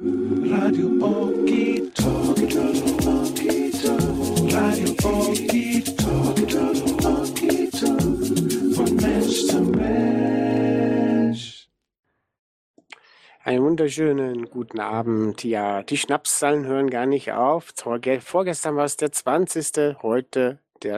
Radio Oki Talk, Radio Oki Talk, von Mensch zu Mensch. Einen wunderschönen guten Abend. Ja, die Schnapszahlen hören gar nicht auf. Vorgestern war es der 20., heute der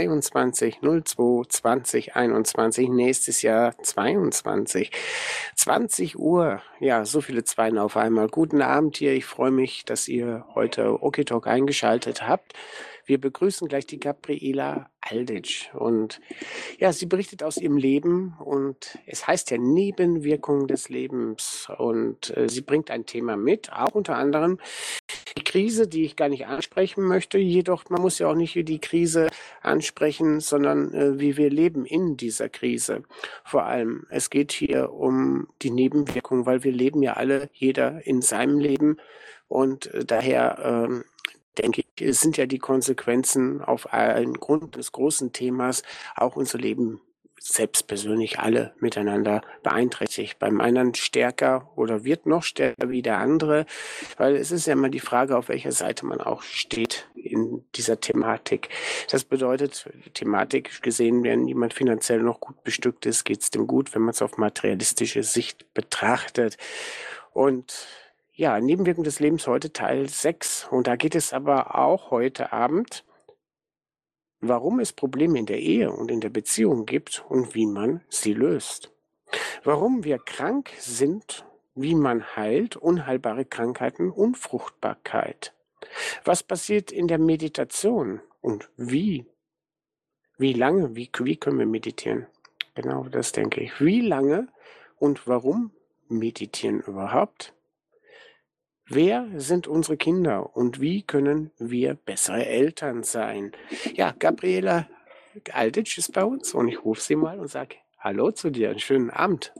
22.02.2021, nächstes Jahr 22. 20 Uhr, ja, so viele Zweien auf einmal. Guten Abend hier, ich freue mich, dass ihr heute Okitalk eingeschaltet habt. Wir begrüßen gleich die Gabriela Aldic und ja, sie berichtet aus ihrem Leben und es heißt ja Nebenwirkungen des Lebens und sie bringt ein Thema mit, auch unter anderem die Krise, die ich gar nicht ansprechen möchte, jedoch man muss ja auch nicht die Krise ansprechen, sondern wie wir leben in dieser Krise. Vor allem, es geht hier um die Nebenwirkungen, weil wir leben ja alle, jeder in seinem Leben und daher denke ich, es sind ja die Konsequenzen auf einen Grund des großen Themas auch unser Leben selbst persönlich alle miteinander beeinträchtigt. Beim einen stärker oder wird noch stärker wie der andere, weil es ist ja immer die Frage, auf welcher Seite man auch steht in dieser Thematik. Das bedeutet, thematisch gesehen, wenn jemand finanziell noch gut bestückt ist, geht es dem gut, wenn man es auf materialistische Sicht betrachtet. Und ja, Nebenwirkungen des Lebens heute Teil 6. Und da geht es aber auch heute Abend, warum es Probleme in der Ehe und in der Beziehung gibt und wie man sie löst. Warum wir krank sind, wie man heilt, unheilbare Krankheiten, Unfruchtbarkeit. Was passiert in der Meditation und wie? Wie lange, wie können wir meditieren? Genau, das denke ich. Wie lange und warum meditieren überhaupt? Wer sind unsere Kinder und wie können wir bessere Eltern sein? Ja, Gabriela Aldic ist bei uns und ich rufe sie mal und sage Hallo zu dir, einen schönen Abend.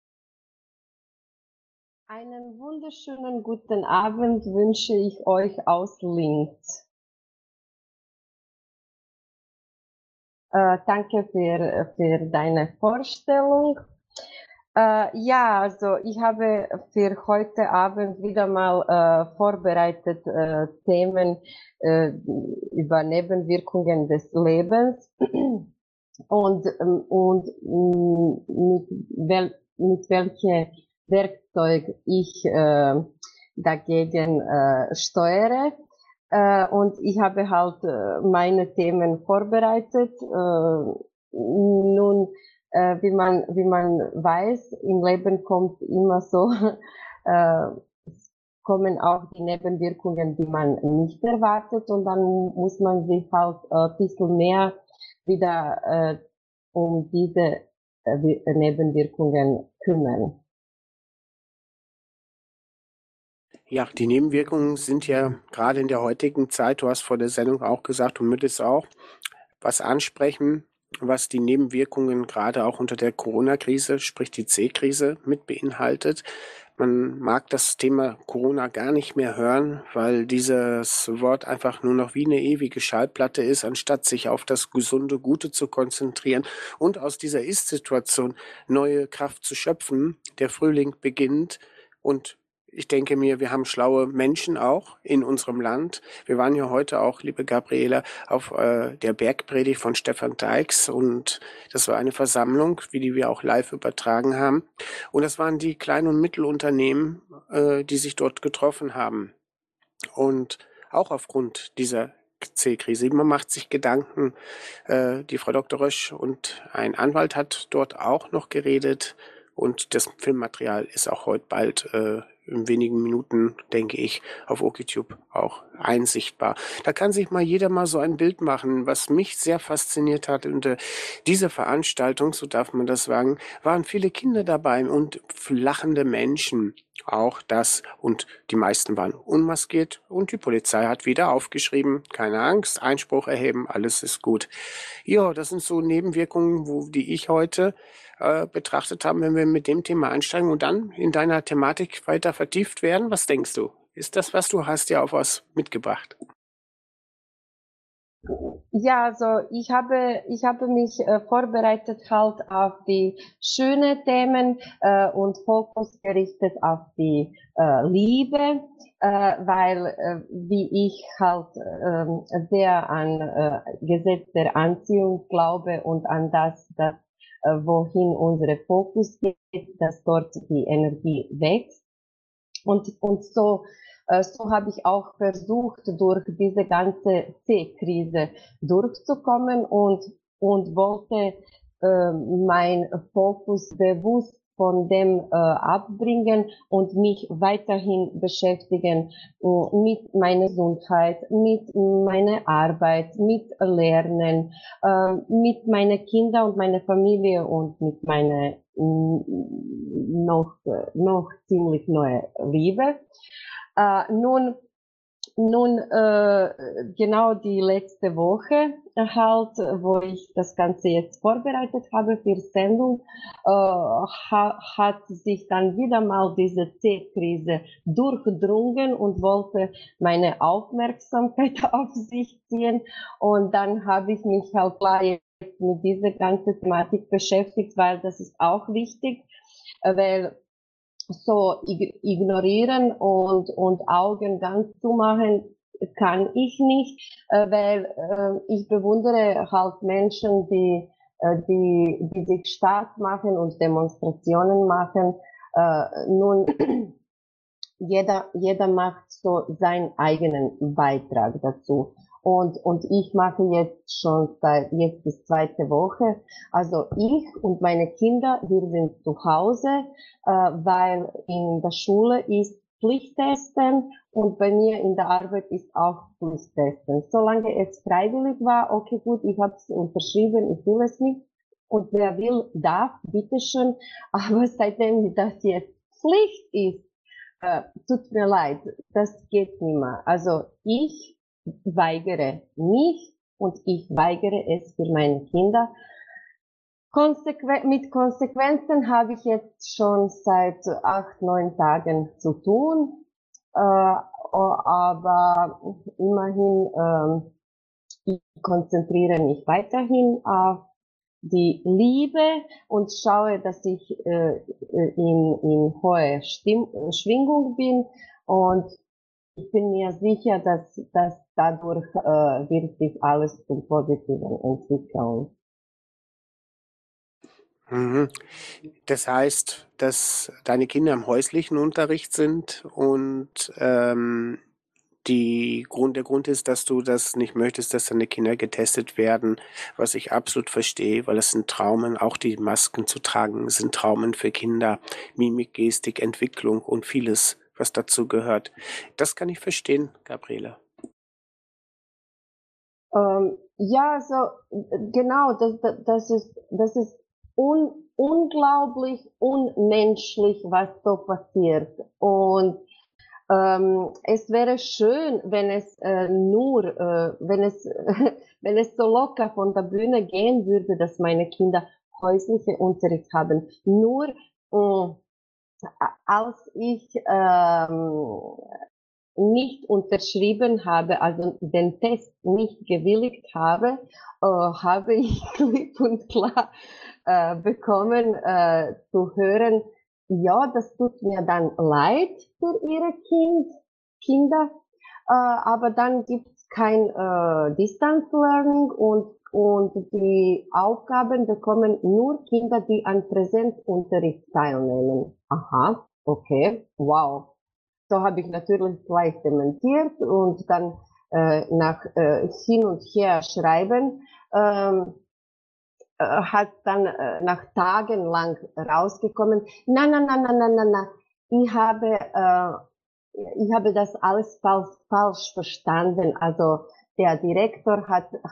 Einen wunderschönen guten Abend wünsche ich euch aus Linz. Danke für deine Vorstellung. Ja, also ich habe für heute Abend wieder mal vorbereitet Themen über Nebenwirkungen des Lebens und mit welchem Werkzeug ich dagegen steuere. Und ich habe halt meine Themen vorbereitet. Nun, wie man weiß, im Leben kommt immer so, kommen auch die Nebenwirkungen, die man nicht erwartet, und dann muss man sich halt ein bisschen mehr wieder um diese Nebenwirkungen kümmern. Ja, die Nebenwirkungen sind ja gerade in der heutigen Zeit, du hast vor der Sendung auch gesagt, du möchtest auch was ansprechen, was die Nebenwirkungen gerade auch unter der Corona-Krise, sprich die C-Krise, mit beinhaltet. Man mag das Thema Corona gar nicht mehr hören, weil dieses Wort einfach nur noch wie eine ewige Schallplatte ist, anstatt sich auf das gesunde Gute zu konzentrieren und aus dieser Ist-Situation neue Kraft zu schöpfen. Der Frühling beginnt und ich denke mir, wir haben schlaue Menschen auch in unserem Land. Wir waren ja heute auch, liebe Gabriela, auf der Bergpredigt von Stefan Deix und das war eine Versammlung, wie die wir auch live übertragen haben. Und das waren die Klein- und Mittelunternehmen, die sich dort getroffen haben. Und auch aufgrund dieser C-Krise. Man macht sich Gedanken. Die Frau Dr. Rösch und ein Anwalt hat dort auch noch geredet. Und das Filmmaterial ist auch heute bald in wenigen Minuten, denke ich, auf OkTube auch einsichtbar. Da kann sich mal jeder mal so ein Bild machen. Was mich sehr fasziniert hat unter dieser Veranstaltung, so darf man das sagen, waren viele Kinder dabei und lachende Menschen. Auch das, und die meisten waren unmaskiert und die Polizei hat wieder aufgeschrieben, keine Angst, Einspruch erheben, alles ist gut. Ja, das sind so Nebenwirkungen, die ich heute betrachtet haben, wenn wir mit dem Thema einsteigen und dann in deiner Thematik weiter vertieft werden. Was denkst du? Ist das, was du hast, ja auch was mitgebracht? Ja, also ich habe mich vorbereitet halt auf die schönen Themen und Fokus gerichtet auf die Liebe, weil wie ich halt sehr an Gesetz der Anziehung glaube und an das, wohin unsere Fokus geht, dass dort die Energie wächst. Und so habe ich auch versucht, durch diese ganze C-Krise durchzukommen und wollte mein Fokus bewusst von dem abbringen und mich weiterhin beschäftigen mit meiner Gesundheit, mit meiner Arbeit, mit Lernen, mit meinen Kindern und meiner Familie und mit meiner noch ziemlich neue Liebe. Nun, genau die letzte Woche halt, wo ich das Ganze jetzt vorbereitet habe für Sendung, hat sich dann wieder mal diese C-Krise durchdrungen und wollte meine Aufmerksamkeit auf sich ziehen. Und dann habe ich mich halt klar jetzt mit dieser ganzen Thematik beschäftigt, weil das ist auch wichtig, weil so ignorieren und Augen ganz zumachen kann ich nicht, weil ich bewundere halt Menschen, die sich stark machen und Demonstrationen machen. Nun, jeder macht so seinen eigenen Beitrag dazu. Und ich mache jetzt schon seit jetzt die zweite Woche. Also ich und meine Kinder, wir sind zu Hause, weil in der Schule ist Pflichttesten und bei mir in der Arbeit ist auch Pflichttesten. Solange es freiwillig war, okay gut, ich habe es unterschrieben, ich will es nicht. Und wer will, darf, bitteschön. Aber seitdem das jetzt Pflicht ist, tut mir leid, das geht nicht mehr. Also ich weigere mich und ich weigere es für meine Kinder. Mit Konsequenzen habe ich jetzt schon seit 8, 9 Tagen zu tun, aber immerhin ich konzentriere mich weiterhin auf die Liebe und schaue, dass ich in hohe Schwingung bin und ich bin mir sicher, dass dadurch wird sich alles zum Positiven entwickeln. Mhm. Das heißt, dass deine Kinder im häuslichen Unterricht sind und der Grund ist, dass du das nicht möchtest, dass deine Kinder getestet werden, was ich absolut verstehe, weil es sind Traumen, auch die Masken zu tragen, sind Traumen für Kinder, Mimik, Gestik, Entwicklung und vieles, was dazu gehört. Das kann ich verstehen, Gabriele. Ja, so genau, das ist unglaublich unmenschlich, was so passiert. Und es wäre schön, wenn es wenn es, wenn es so locker von der Bühne gehen würde, dass meine Kinder häusliche Unterricht haben. Nur als ich nicht unterschrieben habe, also den Test nicht gewilligt habe, habe ich klipp und klar bekommen zu hören, ja, das tut mir dann leid für Ihre Kinder, aber dann gibt's kein Distance Learning und die Aufgaben bekommen nur Kinder, die an Präsenzunterricht teilnehmen. Aha, okay, wow. So habe ich natürlich gleich dementiert und dann nach hin und her schreiben hat dann nach Tagen lang rausgekommen. Na. Ich habe, ich habe das alles falsch verstanden. Also der Direktor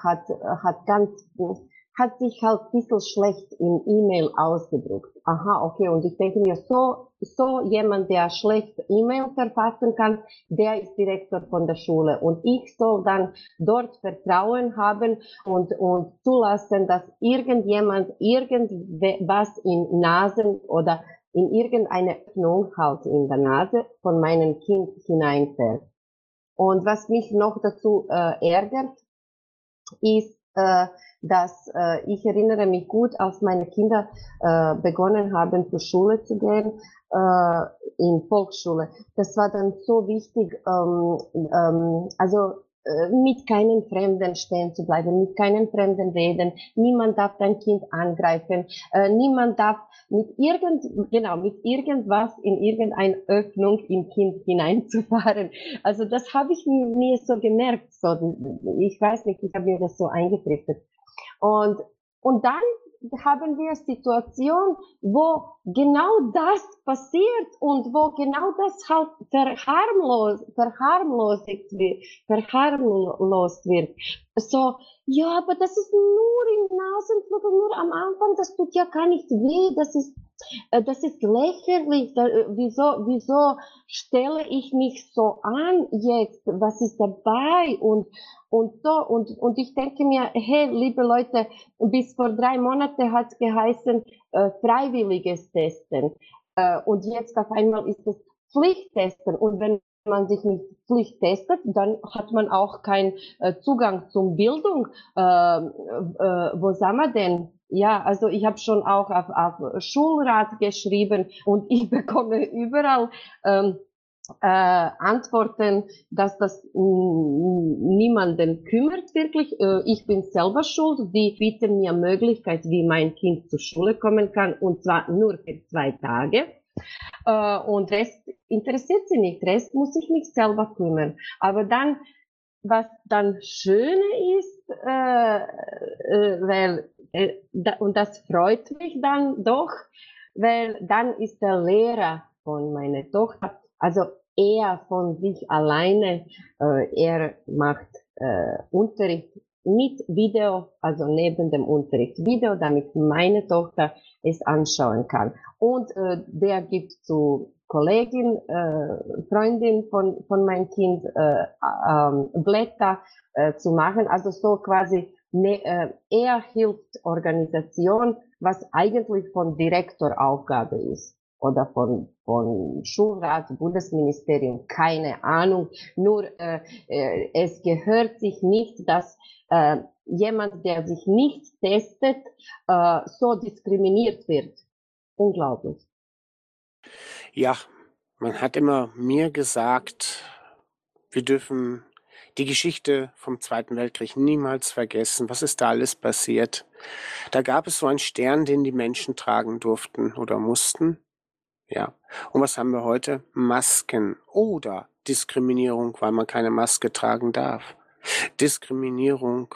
hat sich halt ein bisschen schlecht in E-Mail ausgedrückt. Aha, okay. Und ich denke mir, so jemand, der schlecht E-Mail verfassen kann, der ist Direktor von der Schule. Und ich soll dann dort Vertrauen haben und zulassen, dass irgendjemand irgendwas in Nasen oder in irgendeine Öffnung halt in der Nase von meinem Kind hineinfällt. Und was mich noch dazu ärgert, ist, dass ich erinnere mich gut, als meine Kinder begonnen haben, zur Schule zu gehen, in Volksschule. Das war dann so wichtig, mit keinen Fremden stehen zu bleiben, mit keinen Fremden reden. Niemand darf dein Kind angreifen. Niemand darf mit irgendwas in irgendeine Öffnung im Kind hineinzufahren. Also das habe ich mir so gemerkt. So, ich weiß nicht, ich habe mir das so eingeprägt. Und dann haben wir Situation, wo genau das passiert und wo genau das halt verharmlost wird. So, ja, aber das ist nur im Nasenflug, nur am Anfang, das tut ja gar nicht weh, das ist lächerlich. Wieso stelle ich mich so an jetzt? Was ist dabei? Und ich denke mir, hey, liebe Leute, bis vor 3 Monaten hat es geheißen, freiwilliges Testen. Und jetzt auf einmal ist es Pflichttesten. Und wenn man sich nicht Pflicht testet, dann hat man auch keinen Zugang zum Bildung. Wo sind wir denn? Ja, also ich habe schon auch auf Schulrat geschrieben und ich bekomme überall Antworten, dass das niemanden kümmert wirklich. Ich bin selber schuld. Die bieten mir Möglichkeit, wie mein Kind zur Schule kommen kann, und zwar nur für 2 Tage. Und Rest interessiert sie nicht. Rest muss ich mich selber kümmern. Aber dann, was dann Schöne ist, und das freut mich dann doch, weil dann ist der Lehrer von meiner Tochter, also er von sich alleine, er macht Unterricht mit Video, also neben dem Unterricht Video, damit meine Tochter es anschauen kann. Und der gibt zu Kollegin, Freundin von meinem Kind Blätter zu machen, also so quasi er hilft Organisation, was eigentlich von Direktor Aufgabe ist oder von Schulrat, Bundesministerium, keine Ahnung. Nur es gehört sich nicht, dass jemand, der sich nicht testet, so diskriminiert wird. Unglaublich. Ja, man hat immer mir gesagt, wir dürfen die Geschichte vom Zweiten Weltkrieg niemals vergessen. Was ist da alles passiert? Da gab es so einen Stern, den die Menschen tragen durften oder mussten. Ja. Und was haben wir heute? Masken oder Diskriminierung, weil man keine Maske tragen darf. Diskriminierung,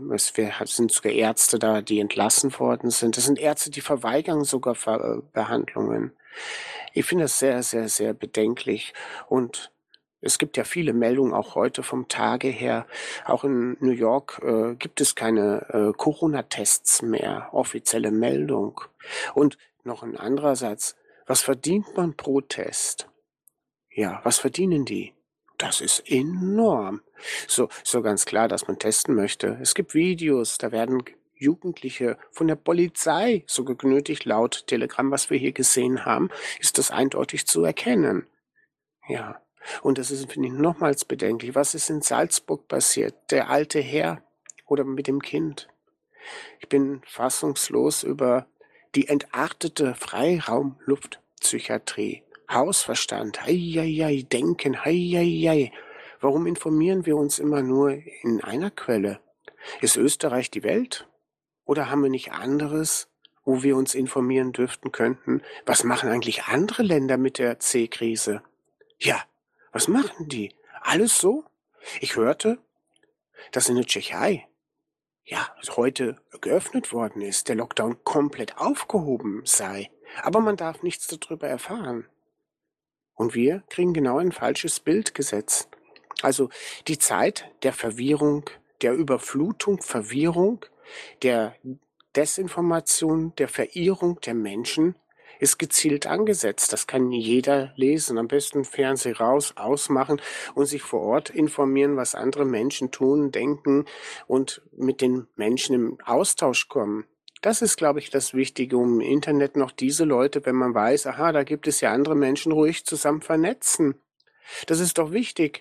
sind sogar Ärzte da, die entlassen worden sind. Das sind Ärzte, die verweigern sogar Behandlungen. Ich finde das sehr, sehr, sehr bedenklich. Und es gibt ja viele Meldungen auch heute vom Tage her. Auch in New York gibt es keine Corona-Tests mehr, offizielle Meldung. Und noch ein anderer Satz. Was verdient man pro Test? Ja, was verdienen die? Das ist enorm. So ganz klar, dass man testen möchte. Es gibt Videos, da werden Jugendliche von der Polizei sogar genötigt, laut Telegram, was wir hier gesehen haben, ist das eindeutig zu erkennen. Ja, und das ist, finde ich, nochmals bedenklich. Was ist in Salzburg passiert? Der alte Herr oder mit dem Kind? Ich bin fassungslos über die entartete Freiraumluftpsychiatrie. Hausverstand, heieiei, Denken, heieiei. Warum informieren wir uns immer nur in einer Quelle? Ist Österreich die Welt? Oder haben wir nicht anderes, wo wir uns informieren dürften könnten? Was machen eigentlich andere Länder mit der C-Krise? Ja, was machen die? Alles so? Ich hörte, dass in der Tschechei heute geöffnet worden ist, der Lockdown komplett aufgehoben sei. Aber man darf nichts darüber erfahren. Und wir kriegen genau ein falsches Bild gesetzt. Also die Zeit der Verwirrung, der Überflutung, Verwirrung, der Desinformation, der Verirrung der Menschen ist gezielt angesetzt. Das kann jeder lesen. Am besten Fernseh raus, ausmachen und sich vor Ort informieren, was andere Menschen tun, denken und mit den Menschen im Austausch kommen. Das ist, glaube ich, das Wichtige, um im Internet noch diese Leute, wenn man weiß, aha, da gibt es ja andere Menschen, ruhig zusammen vernetzen. Das ist doch wichtig.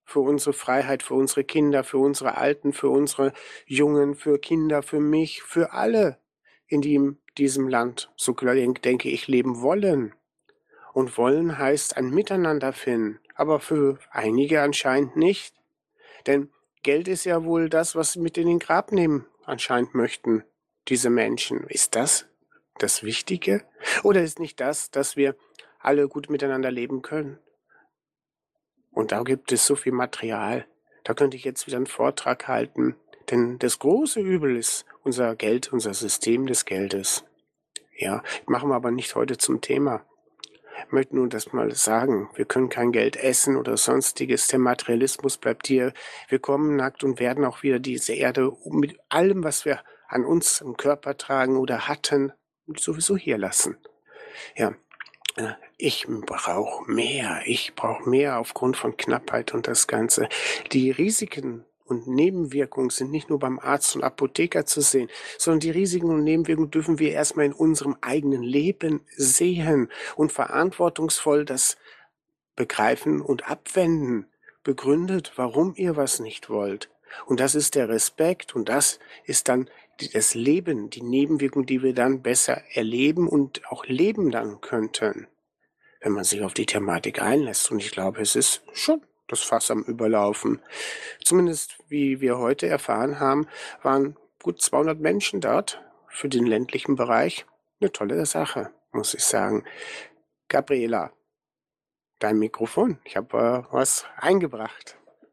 für unsere Freiheit, für unsere Kinder, für unsere Alten, für unsere Jungen, für Kinder, für mich, für alle in diesem Land, so denke ich, leben wollen. Und wollen heißt ein Miteinander finden, aber für einige anscheinend nicht. Denn Geld ist ja wohl das, was sie mit in den Grab nehmen, anscheinend möchten, diese Menschen. Ist das das Wichtige? Oder ist nicht das, dass wir alle gut miteinander leben können? Und da gibt es so viel Material. Da könnte ich jetzt wieder einen Vortrag halten. Denn das große Übel ist unser Geld, unser System des Geldes. Ja, machen wir aber nicht heute zum Thema. Ich möchte nur das mal sagen. Wir können kein Geld essen oder sonstiges. Der Materialismus bleibt hier. Wir kommen nackt und werden auch wieder diese Erde mit allem, was wir an uns im Körper tragen oder hatten, sowieso hier lassen. Ja, ich brauche mehr. Ich brauche mehr aufgrund von Knappheit und das Ganze. Die Risiken und Nebenwirkungen sind nicht nur beim Arzt und Apotheker zu sehen, sondern die Risiken und Nebenwirkungen dürfen wir erstmal in unserem eigenen Leben sehen und verantwortungsvoll das begreifen und abwenden. Begründet, warum ihr was nicht wollt. Und das ist der Respekt und das ist dann das Leben, die Nebenwirkung, die wir dann besser erleben und auch leben dann könnten, wenn man sich auf die Thematik einlässt. Und ich glaube, es ist schon das Fass am Überlaufen. Zumindest, wie wir heute erfahren haben, waren gut 200 Menschen dort für den ländlichen Bereich. Eine tolle Sache, muss ich sagen. Gabriela, dein Mikrofon. Ich habe was eingebracht.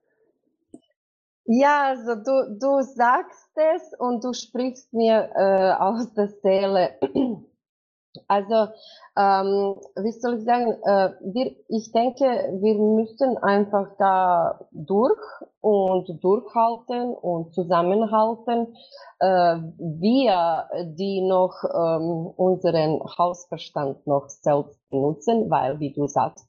Ja, also du sagst es und du sprichst mir aus der Seele. Also, wie soll ich sagen, ich denke, wir müssen einfach da durch und durchhalten und zusammenhalten. Wir, die noch unseren Hausverstand noch selbst benutzen, weil, wie du sagst,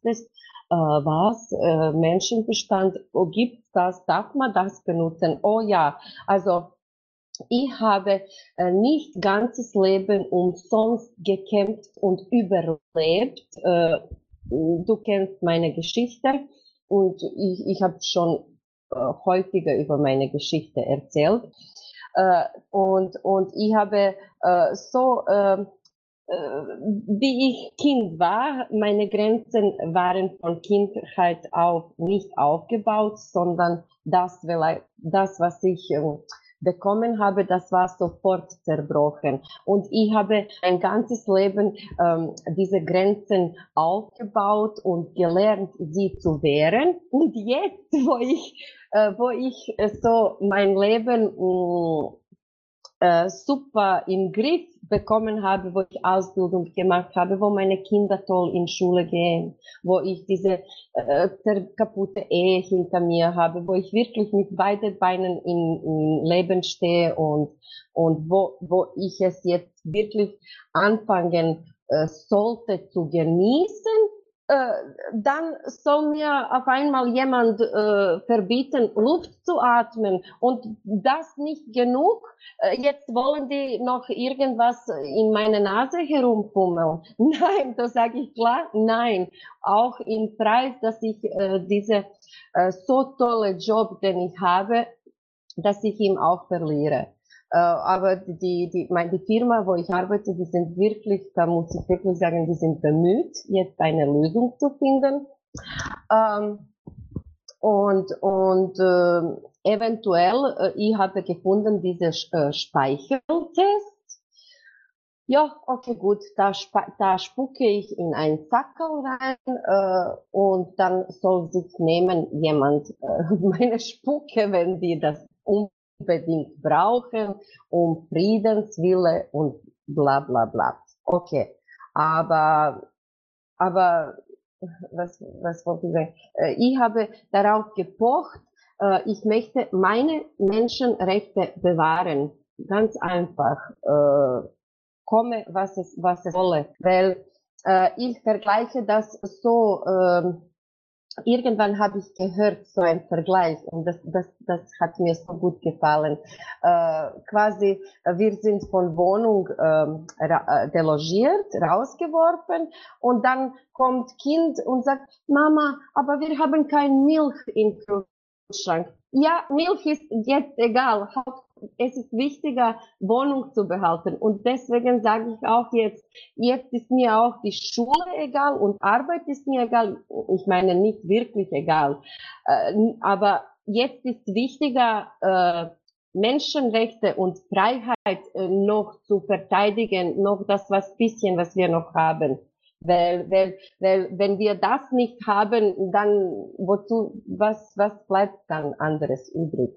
Menschenverstand, gibt's das, darf man das benutzen? Oh ja, also ich habe nicht ganzes Leben umsonst gekämpft und überlebt. Du kennst meine Geschichte und ich habe schon häufiger über meine Geschichte erzählt. Und ich habe wie ich Kind war, meine Grenzen waren von Kindheit auf nicht aufgebaut, sondern was ich bekommen habe, das war sofort zerbrochen. Und ich habe ein ganzes Leben diese Grenzen aufgebaut und gelernt, sie zu wehren. Und jetzt, wo ich so mein Leben super im Griff bekommen habe, wo ich Ausbildung gemacht habe, wo meine Kinder toll in Schule gehen, wo ich diese kaputte Ehe hinter mir habe, wo ich wirklich mit beiden Beinen im Leben stehe und wo ich es jetzt wirklich anfangen sollte zu genießen, dann soll mir auf einmal jemand verbieten, Luft zu atmen und das nicht genug. Jetzt wollen die noch irgendwas in meine Nase herumpummeln. Nein, da sage ich klar, nein. Auch im Preis, dass ich diese so tolle Job, den ich habe, dass ich ihn auch verliere. Aber die Firma, wo ich arbeite, die sind wirklich, da muss ich wirklich sagen, die sind bemüht, jetzt eine Lösung zu finden. Eventuell, ich habe gefunden, diese Speicheltest. Ja, okay, gut, da spucke ich in ein Sackerl rein und dann soll sich nehmen jemand meine Spucke, wenn die das unbedingt brauchen, um Friedenswille und bla bla bla. Okay, aber was wollte ich sagen? Ich habe darauf gepocht, ich möchte meine Menschenrechte bewahren. Ganz einfach. Komme, was es wolle. Weil ich vergleiche das so, irgendwann habe ich gehört, so ein Vergleich, und das hat mir so gut gefallen. Quasi, wir sind von Wohnung delogiert, rausgeworfen, und dann kommt Kind und sagt, Mama, aber wir haben keine Milch im Kühlschrank. Ja, Milch ist jetzt egal. Es ist wichtiger, Wohnung zu behalten. Und deswegen sage ich auch jetzt ist mir auch die Schule egal und Arbeit ist mir egal. Ich meine, nicht wirklich egal. Aber jetzt ist wichtiger, Menschenrechte und Freiheit noch zu verteidigen, noch das was wir noch haben. Wenn wir das nicht haben, dann was bleibt dann anderes übrig?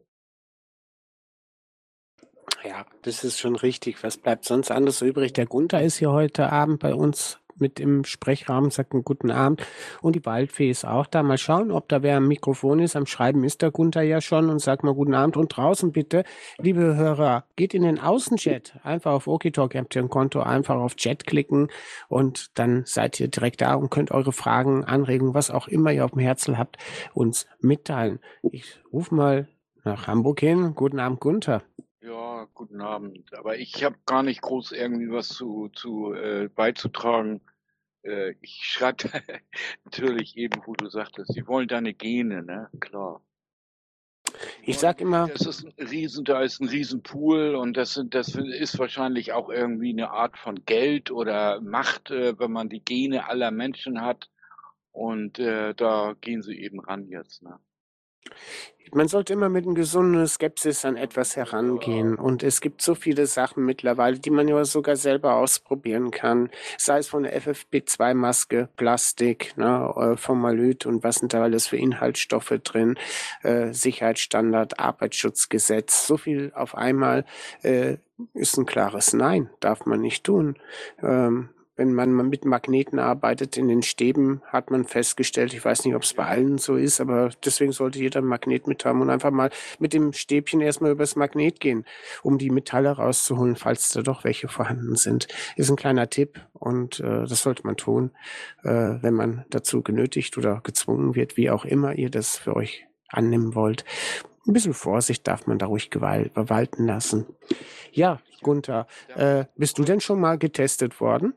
Ja, das ist schon richtig. Was bleibt sonst anderes übrig? Der Gunther ist hier heute Abend bei uns mit im Sprechraum, sagt einen guten Abend. Und die Waldfee ist auch da. Mal schauen, ob da wer am Mikrofon ist. Am Schreiben ist der Gunther ja schon und sagt mal guten Abend. Und draußen bitte, liebe Hörer, geht in den Außenchat. Einfach auf Okitalk, ihr habt ihr ein Konto, einfach auf Chat klicken und dann seid ihr direkt da und könnt eure Fragen, Anregungen, was auch immer ihr auf dem Herzen habt, uns mitteilen. Ich rufe mal nach Hamburg hin. Guten Abend, Gunther. Ja, guten Abend. Aber ich habe gar nicht groß irgendwie was zu beizutragen. Ich schreibe natürlich eben, wo du sagtest, sie wollen deine Gene, ne? Klar. Ich sag immer, Da ist ein Riesenpool und das ist wahrscheinlich auch irgendwie eine Art von Geld oder Macht, wenn man die Gene aller Menschen hat. Und da gehen sie eben ran jetzt, ne? man sollte immer mit einer gesunden Skepsis an etwas herangehen. Und es gibt so viele Sachen mittlerweile, die man ja sogar selber ausprobieren kann. Sei es von der FFP2-Maske, Plastik, ne, Formaldehyd und was sind da alles für Inhaltsstoffe drin, Sicherheitsstandard, Arbeitsschutzgesetz. So viel auf einmal ist ein klares Nein, darf man nicht tun. Wenn man mit Magneten arbeitet in den Stäben, hat man festgestellt, ich weiß nicht, ob es bei allen so ist, aber deswegen sollte jeder ein Magnet mit haben und einfach mal mit dem Stäbchen erstmal übers Magnet gehen, um die Metalle rauszuholen, falls da doch welche vorhanden sind. Ist ein kleiner Tipp und das sollte man tun, wenn man dazu genötigt oder gezwungen wird, wie auch immer ihr das für euch annehmen wollt. Ein bisschen Vorsicht darf man da ruhig walten lassen. Ja, Gunther, bist du denn schon mal getestet worden?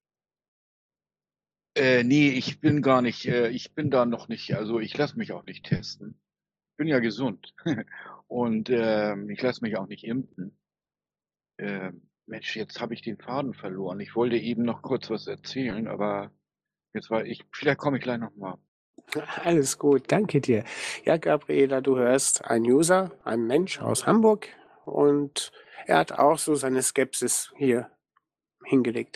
Nee, ich bin gar nicht, ich bin da noch nicht, also ich lasse mich auch nicht testen. Ich bin ja gesund. Und ich lasse mich auch nicht impfen. Mensch, jetzt habe ich den Faden verloren. Ich wollte eben noch kurz was erzählen, aber vielleicht komme ich gleich noch mal. Alles gut, danke dir. Ja, Gabriela, du hörst ein User, ein Mensch aus Hamburg und er hat auch so seine Skepsis hier hingelegt.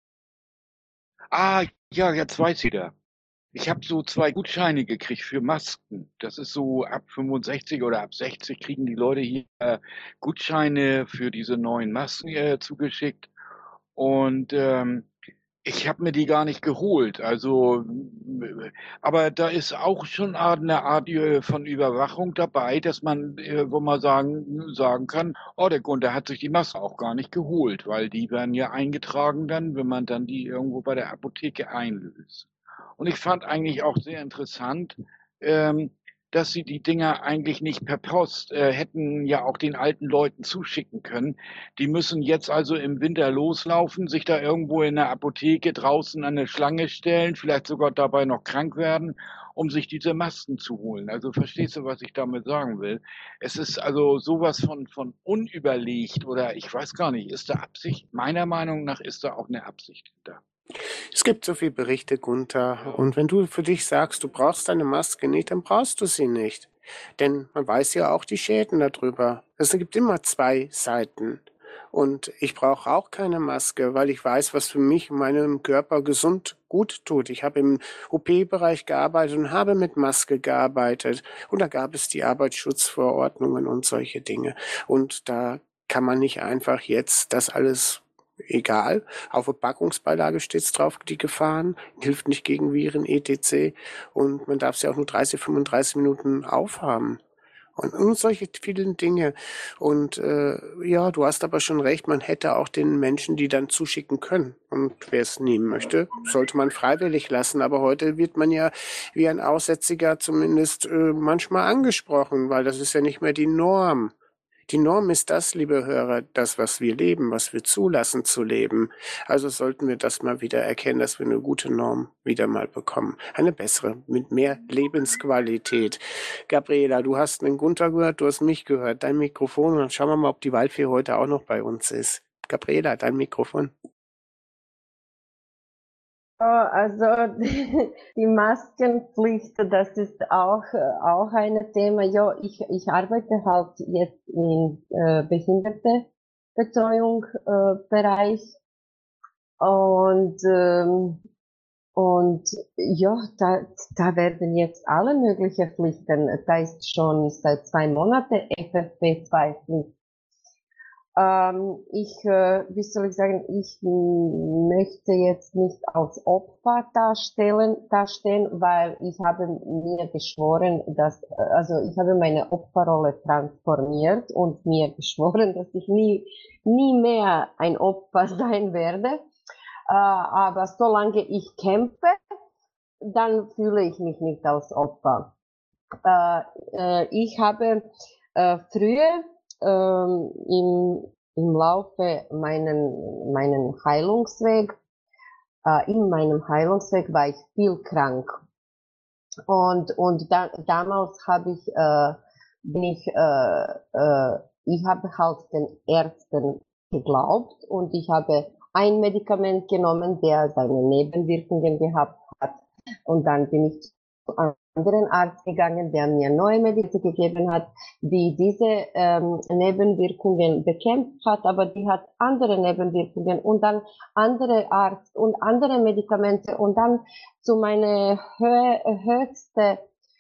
Ah, ja, jetzt weiß ich da. Ich habe so 2 Gutscheine gekriegt für Masken. Das ist so ab 65 oder ab 60 kriegen die Leute hier Gutscheine für diese neuen Masken zugeschickt. Und ich habe mir die gar nicht geholt. Also, aber da ist auch schon eine Art von Überwachung dabei, dass man, wo man sagen kann, oh, der Kunde hat sich die Maske auch gar nicht geholt, weil die werden ja eingetragen dann, wenn man dann die irgendwo bei der Apotheke einlöst. Und ich fand eigentlich auch sehr interessant, ähm, dass sie die Dinger eigentlich nicht per Post hätten ja auch den alten Leuten zuschicken können. Die müssen jetzt also im Winter loslaufen, sich da irgendwo in der Apotheke draußen an eine Schlange stellen, vielleicht sogar dabei noch krank werden, um sich diese Masken zu holen. Also verstehst du, was ich damit sagen will? Es ist also sowas von unüberlegt oder ich weiß gar nicht, ist da Absicht? Meiner Meinung nach ist da auch eine Absicht hinter. Es gibt so viele Berichte, Gunther, und wenn du für dich sagst, du brauchst deine Maske nicht, dann brauchst du sie nicht. Denn man weiß ja auch die Schäden darüber. Es gibt immer zwei Seiten. Und ich brauche auch keine Maske, weil ich weiß, was für mich und meinem Körper gesund gut tut. Ich habe im OP-Bereich gearbeitet und habe mit Maske gearbeitet. Und da gab es die Arbeitsschutzverordnungen und solche Dinge. Und da kann man nicht einfach jetzt das alles egal. Auf der Packungsbeilage steht's drauf, die Gefahren, hilft nicht gegen Viren, etc. Und man darf sie auch nur 30, 35 Minuten aufhaben. Und solche vielen Dinge. Und ja, du hast aber schon recht, man hätte auch den Menschen die dann zuschicken können. Und wer es nehmen möchte, sollte man freiwillig lassen. Aber heute wird man ja wie ein Aussätziger zumindest manchmal angesprochen, weil das ist ja nicht mehr die Norm. Die Norm ist das, liebe Hörer, das, was wir leben, was wir zulassen zu leben. Also sollten wir das mal wieder erkennen, dass wir eine gute Norm wieder mal bekommen. Eine bessere, mit mehr Lebensqualität. Gabriela, du hast einen Gunther gehört, du hast mich gehört, dein Mikrofon. Und schauen wir mal, ob die Waldfee heute auch noch bei uns ist. Gabriela, dein Mikrofon. Also die Maskenpflicht, das ist auch ein Thema. Ja, ich arbeite halt jetzt im Behindertenbetreuung Bereich und ja, da werden jetzt alle möglichen Pflichten. Da ist schon seit 2 Monaten FFP2-Pflicht. Wie soll ich sagen, ich möchte jetzt nicht als Opfer dastehen, weil ich habe mir geschworen, ich habe meine Opferrolle transformiert und mir geschworen, dass ich nie mehr ein Opfer sein werde. Aber solange ich kämpfe, dann fühle ich mich nicht als Opfer. Ich habe früher im Laufe meinen Heilungsweg, in meinem Heilungsweg war ich viel krank. Und damals habe ich, ich habe halt den Ärzten geglaubt und ich habe ein Medikament genommen, der seine Nebenwirkungen gehabt hat. Und dann bin ich zu einem anderen Arzt gegangen, der mir neue Medikamente gegeben hat, die diese Nebenwirkungen bekämpft hat, aber die hat andere Nebenwirkungen und dann andere Arzt und andere Medikamente und dann zu meiner höchste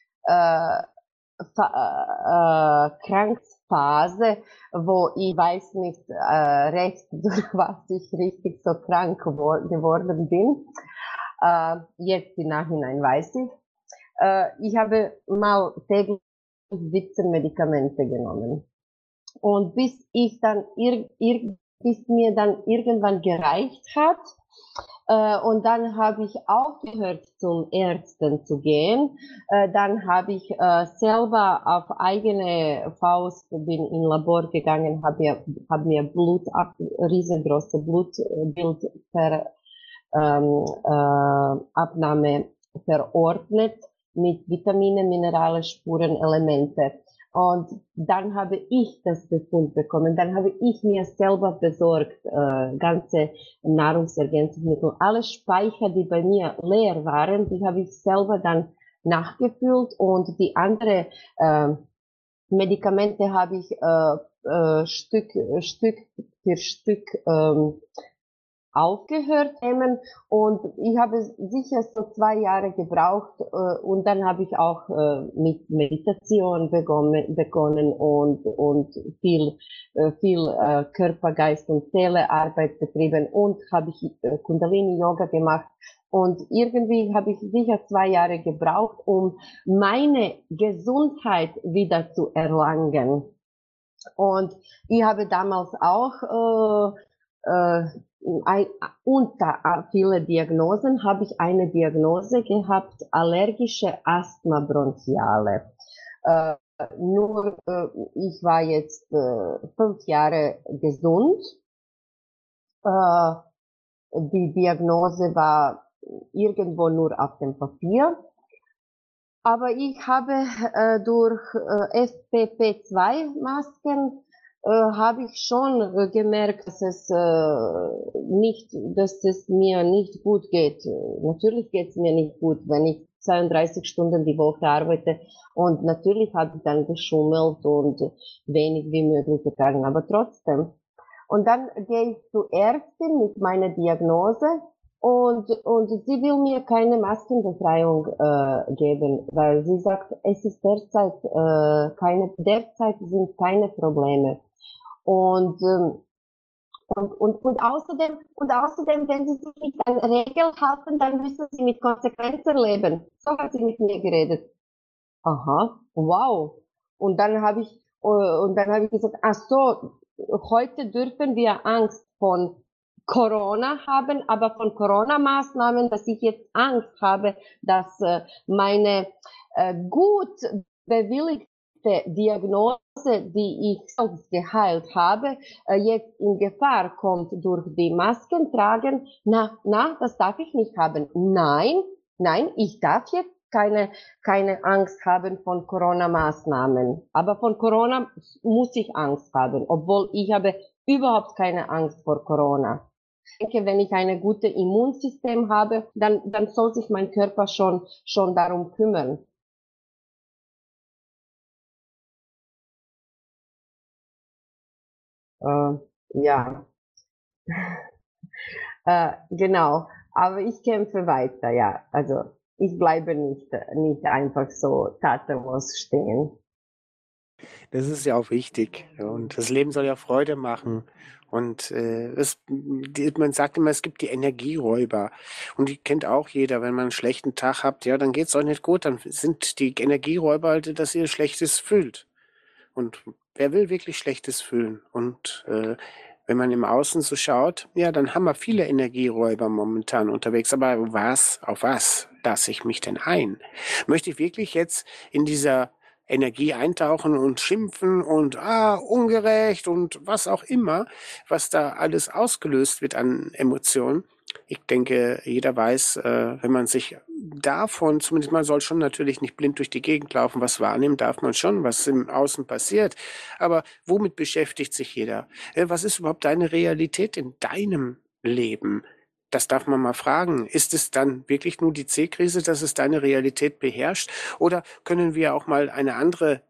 Krankphase, wo ich weiß nicht recht, durch was ich richtig so krank geworden bin. Jetzt im Nachhinein weiß ich. Ich habe mal täglich 17 Medikamente genommen. Und bis mir dann irgendwann gereicht hat, und dann habe ich aufgehört, zum Ärzten zu gehen. Dann habe ich selber auf eigene Faust bin in Labor gegangen, habe mir riesengroße Abnahme verordnet mit Vitamine, Minerale, Spuren, Elemente. Und dann habe ich das Befund bekommen. Dann habe ich mir selber besorgt, ganze Nahrungsergänzungsmittel. Alle Speicher, die bei mir leer waren, die habe ich selber dann nachgefüllt und die andere Medikamente habe ich Stück für Stück aufgehört nehmen und ich habe sicher so 2 Jahre gebraucht und dann habe ich auch mit Meditation begonnen und viel Körper, Geist und Seele Arbeit betrieben und habe ich Kundalini Yoga gemacht und irgendwie habe ich sicher 2 Jahre gebraucht, um meine Gesundheit wieder zu erlangen. Und ich habe damals auch unter viele Diagnosen habe ich eine Diagnose gehabt, allergische Asthma bronchiale. Ich war jetzt 5 Jahre gesund. Die Diagnose war irgendwo nur auf dem Papier. Aber ich habe durch FFP2-Masken habe ich schon gemerkt, dass es mir nicht gut geht. Natürlich geht es mir nicht gut, wenn ich 32 Stunden die Woche arbeite und natürlich habe ich dann geschummelt und wenig wie möglich getragen, aber trotzdem. Und dann gehe ich zur Ärztin mit meiner Diagnose und sie will mir keine Maskenbefreiung geben, weil sie sagt, es ist derzeit sind keine Probleme. Und außerdem, wenn Sie sich nicht an Regeln halten, dann müssen Sie mit Konsequenzen leben. So hat sie mit mir geredet. Aha, wow. Und dann habe ich gesagt, ach so, heute dürfen wir Angst von Corona haben, aber von Corona-Maßnahmen, dass ich jetzt Angst habe, dass meine gut bewilligte Diagnose, die ich selbst geheilt habe, jetzt in Gefahr kommt durch die Masken tragen, das darf ich nicht haben. Nein, ich darf jetzt keine Angst haben von Corona-Maßnahmen. Aber von Corona muss ich Angst haben, obwohl ich habe überhaupt keine Angst vor Corona. Ich denke, wenn ich ein gutes Immunsystem habe, dann soll sich mein Körper schon darum kümmern. Ja, genau. Aber ich kämpfe weiter, ja. Also ich bleibe nicht einfach so tatenlos stehen. Das ist ja auch wichtig. Ja, und das Leben soll ja Freude machen. Und man sagt immer, es gibt die Energieräuber. Und die kennt auch jeder. Wenn man einen schlechten Tag habt, ja, dann geht's auch nicht gut. Dann sind die Energieräuber halt, dass ihr Schlechtes fühlt. Und wer will wirklich Schlechtes fühlen? Und wenn man im Außen so schaut, ja, dann haben wir viele Energieräuber momentan unterwegs. Aber auf was lasse ich mich denn ein? Möchte ich wirklich jetzt in dieser Energie eintauchen und schimpfen und ungerecht und was auch immer, was da alles ausgelöst wird an Emotionen? Ich denke, jeder weiß, wenn man sich davon, zumindest man soll schon natürlich nicht blind durch die Gegend laufen, was wahrnehmen darf man schon, was im Außen passiert. Aber womit beschäftigt sich jeder? Was ist überhaupt deine Realität in deinem Leben? Das darf man mal fragen. Ist es dann wirklich nur die C-Krise, dass es deine Realität beherrscht? Oder können wir auch mal eine andere,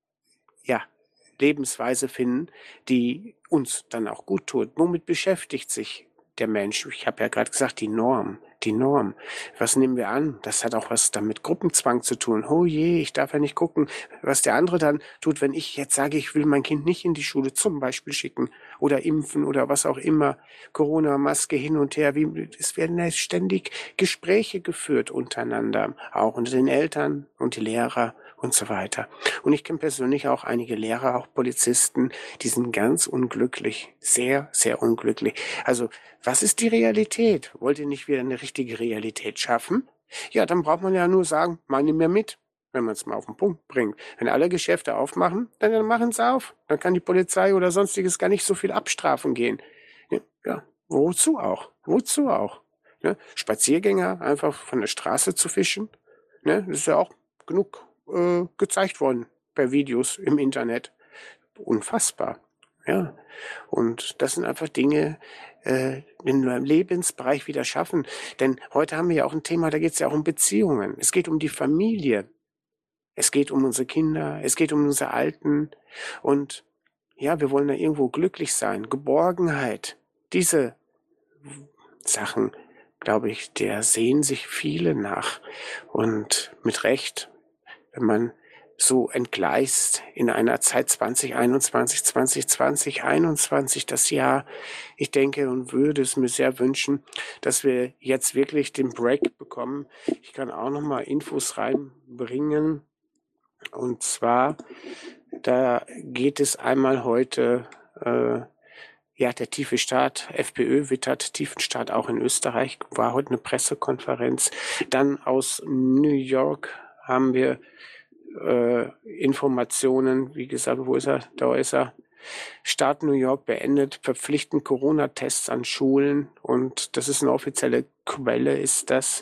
ja, Lebensweise finden, die uns dann auch gut tut? Womit beschäftigt sich der Mensch? Ich habe ja gerade gesagt, die Norm. Die Norm. Was nehmen wir an? Das hat auch was damit Gruppenzwang zu tun. Oh je, ich darf ja nicht gucken, was der andere dann tut, wenn ich jetzt sage, ich will mein Kind nicht in die Schule zum Beispiel schicken oder impfen oder was auch immer. Corona, Maske hin und her. Es werden ja ständig Gespräche geführt untereinander, auch unter den Eltern und die Lehrer und so weiter. Und ich kenne persönlich auch einige Lehrer, auch Polizisten, die sind ganz unglücklich. Sehr, sehr unglücklich. Also, was ist die Realität? Wollt ihr nicht wieder eine richtige Realität schaffen? Ja, dann braucht man ja nur sagen, mal nimm mir mit, wenn man es mal auf den Punkt bringt. Wenn alle Geschäfte aufmachen, dann machen sie auf. Dann kann die Polizei oder sonstiges gar nicht so viel abstrafen gehen. Ja, wozu auch? Wozu auch? Ne? Spaziergänger einfach von der Straße zu fischen, ne? Das ist ja auch genug gezeigt worden per Videos im Internet. Unfassbar. Ja. Und das sind einfach Dinge, in meinem Lebensbereich wieder schaffen. Denn heute haben wir ja auch ein Thema, da geht es ja auch um Beziehungen. Es geht um die Familie. Es geht um unsere Kinder. Es geht um unsere Alten. Und ja, wir wollen da irgendwo glücklich sein. Geborgenheit. Diese Sachen, glaube ich, der sehen sich viele nach. Und mit Recht, wenn man so entgleist in einer Zeit 2021, 2020, 2021, das Jahr. Ich denke und würde es mir sehr wünschen, dass wir jetzt wirklich den Break bekommen. Ich kann auch noch mal Infos reinbringen. Und zwar, da geht es einmal heute, ja, der tiefe Staat, FPÖ wittert tiefen Staat auch in Österreich, war heute eine Pressekonferenz. Dann aus New York haben wir Informationen, wie gesagt, wo ist er? Da ist er. Staat New York beendet verpflichtend Corona-Tests an Schulen und das ist eine offizielle Quelle, ist das.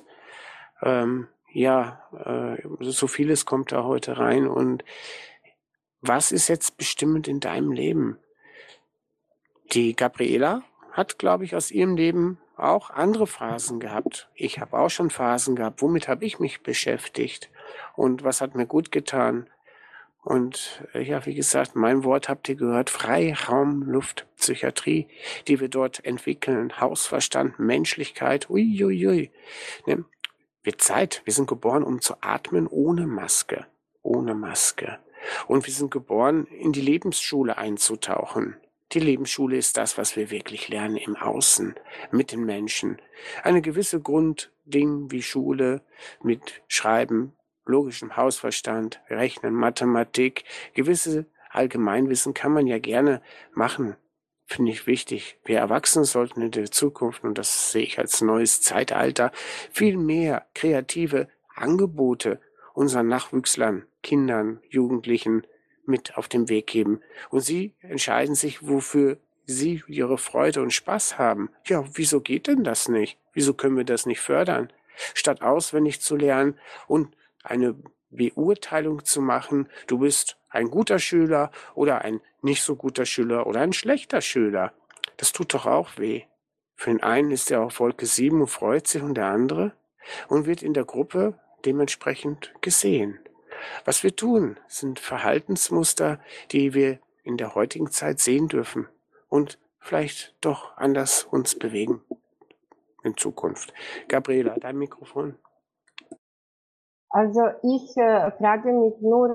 So vieles kommt da heute rein und was ist jetzt bestimmend in deinem Leben? Die Gabriela hat, glaube ich, aus ihrem Leben auch andere Phasen gehabt. Ich habe auch schon Phasen gehabt. Womit habe ich mich beschäftigt? Und was hat mir gut getan? Und ja, wie gesagt, mein Wort habt ihr gehört, Freiraum, Luft, Psychiatrie, die wir dort entwickeln, Hausverstand, Menschlichkeit, uiuiui. Ne? Wird Zeit, wir sind geboren, um zu atmen ohne Maske, ohne Maske. Und wir sind geboren, in die Lebensschule einzutauchen. Die Lebensschule ist das, was wir wirklich lernen im Außen, mit den Menschen. Eine gewisse Grundding wie Schule mit Schreiben, logischem Hausverstand, Rechnen, Mathematik, gewisse Allgemeinwissen kann man ja gerne machen. Finde ich wichtig. Wir Erwachsene sollten in der Zukunft, und das sehe ich als neues Zeitalter, viel mehr kreative Angebote unseren Nachwüchslern, Kindern, Jugendlichen mit auf den Weg geben. Und Sie entscheiden sich, wofür Sie Ihre Freude und Spaß haben. Ja, wieso geht denn das nicht? Wieso können wir das nicht fördern? Statt auswendig zu lernen und eine Beurteilung zu machen, du bist ein guter Schüler oder ein nicht so guter Schüler oder ein schlechter Schüler. Das tut doch auch weh. Für den einen ist er auf Wolke 7 und freut sich und der andere und wird in der Gruppe dementsprechend gesehen. Was wir tun, sind Verhaltensmuster, die wir in der heutigen Zeit sehen dürfen und vielleicht doch anders uns bewegen in Zukunft. Gabriela, dein Mikrofon. Also ich frage mich nur,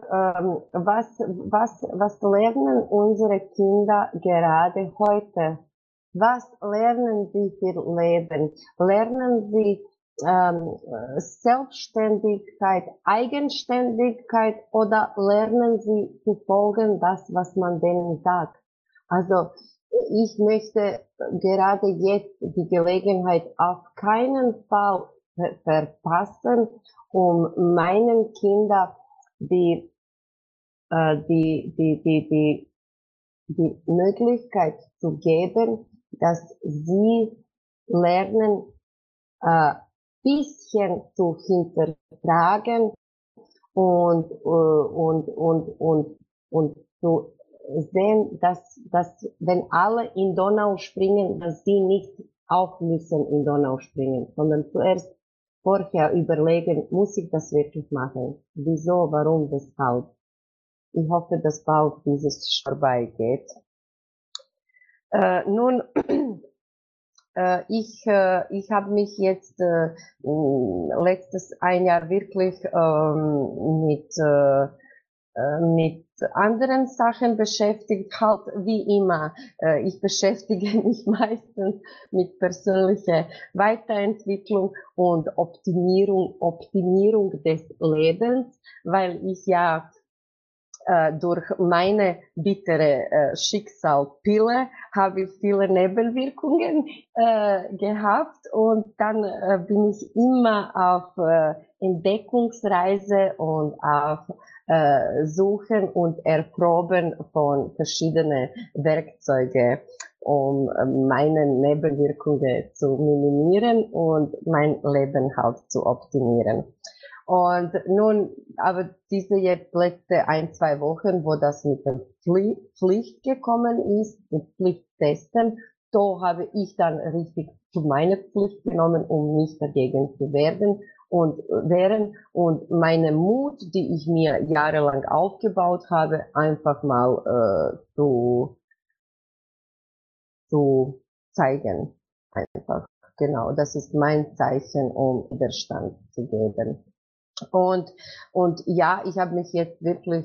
was lernen unsere Kinder gerade heute? Was lernen sie für Leben? Lernen sie Selbstständigkeit, Eigenständigkeit oder lernen sie zu folgen das, was man denen sagt? Also ich möchte gerade jetzt die Gelegenheit auf keinen Fall verpassen, um meinen Kindern die, die Möglichkeit zu geben, dass sie lernen, bisschen zu hinterfragen und zu sehen, dass wenn alle in Donau springen, dass sie nicht auch müssen in Donau springen, sondern zuerst vorher überlegen, muss ich das wirklich machen? Wieso, warum, weshalb? Ich hoffe, dass bald dieses vorbeigeht. Nun, ich habe mich jetzt letztes ein Jahr wirklich mit anderen Sachen beschäftigt, halt wie immer. Ich beschäftige mich meistens mit persönlicher Weiterentwicklung und Optimierung des Lebens, weil ich ja durch meine bittere Schicksalpille habe ich viele Nebenwirkungen gehabt und dann bin ich immer auf Entdeckungsreise und auf Suchen und Erproben von verschiedenen Werkzeuge, um meine Nebenwirkungen zu minimieren und mein Leben halt zu optimieren. Und nun, aber diese jetzt letzte 1-2 Wochen, wo das mit der Pflicht gekommen ist, mit Pflichttesten, da habe ich dann richtig zu meiner Pflicht genommen, um mich dagegen zu wehren und meine Mut, die ich mir jahrelang aufgebaut habe, einfach mal zu zeigen. Einfach. Genau, das ist mein Zeichen, um Widerstand zu geben. Und ja, ich habe mich jetzt wirklich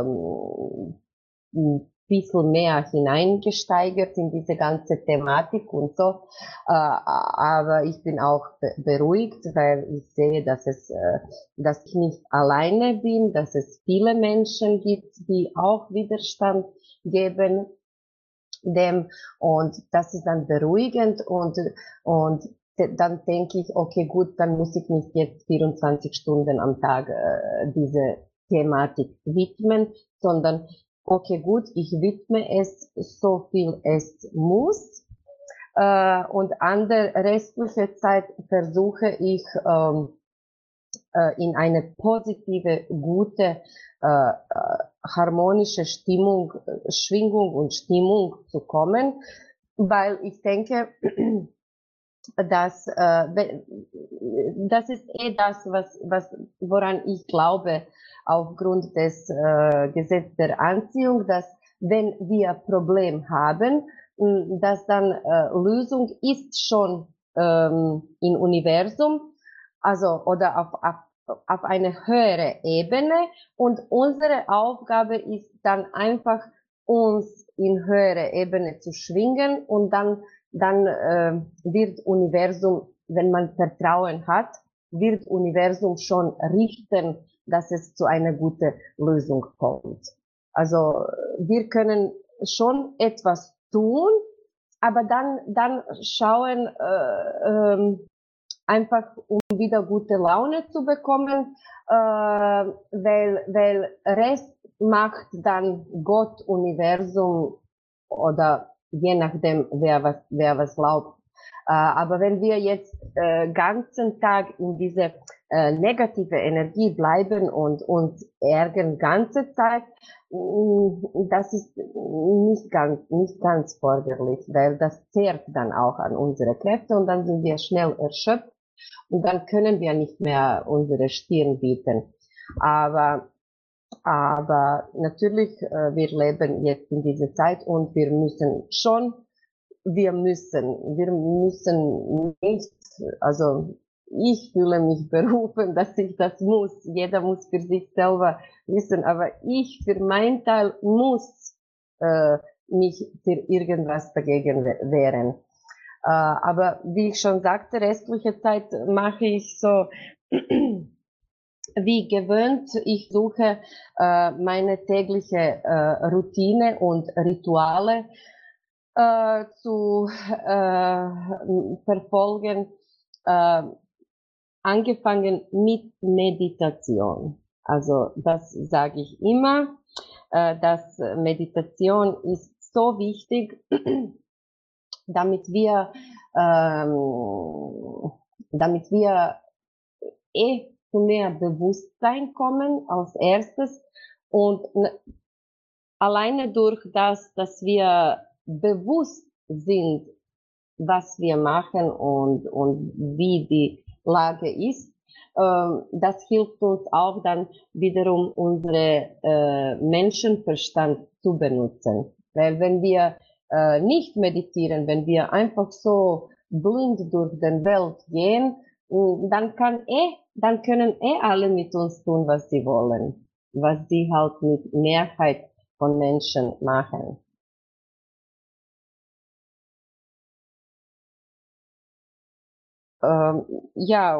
ein bisschen mehr hineingesteigert in diese ganze Thematik und so. Aber ich bin auch beruhigt, weil ich sehe, dass ich nicht alleine bin, dass es viele Menschen gibt, die auch Widerstand geben dem, und das ist dann beruhigend und dann denke ich, okay, gut, dann muss ich nicht jetzt 24 Stunden am Tag diese Thematik widmen, sondern okay, gut, ich widme es so viel es muss und an der restliche Zeit versuche ich in eine positive, gute, harmonische Schwingung und Stimmung zu kommen, weil ich denke, dass das ist das, woran ich glaube, aufgrund des Gesetzes der Anziehung, dass wenn wir Problem haben, dass dann Lösung ist schon im Universum, also oder auf eine höhere Ebene, und unsere Aufgabe ist dann einfach, uns in höhere Ebene zu schwingen, und dann wird Universum, wenn man Vertrauen hat, wird Universum schon richten, dass es zu einer guten Lösung kommt. Also wir können schon etwas tun, aber dann schauen, einfach um wieder gute Laune zu bekommen, weil Rest macht dann Gott, Universum oder je nachdem, wer was glaubt. Aber wenn wir jetzt ganzen Tag in diese negative Energie bleiben und uns ärgern ganze Zeit, das ist nicht ganz förderlich, weil das zehrt dann auch an unsere Kräfte und dann sind wir schnell erschöpft und dann können wir nicht mehr unsere Stirn bieten. Aber natürlich, wir leben jetzt in dieser Zeit und wir müssen nicht, also ich fühle mich berufen, dass ich das muss. Jeder muss für sich selber wissen, aber ich für meinen Teil muss mich für irgendwas dagegen wehren. Aber wie ich schon sagte, restliche Zeit mache ich so wie gewöhnt, ich suche meine tägliche Routine und Rituale zu verfolgen, angefangen mit Meditation. Also das sage ich immer, dass Meditation ist so wichtig, damit wir zu mehr Bewusstsein kommen als erstes und alleine durch das, dass wir bewusst sind, was wir machen und wie die Lage ist, das hilft uns auch dann wiederum unsere Menschenverstand zu benutzen. Weil wenn wir nicht meditieren, wenn wir einfach so blind durch den Welt gehen, dann können alle mit uns tun, was sie wollen, was sie halt mit Mehrheit von Menschen machen. Ja,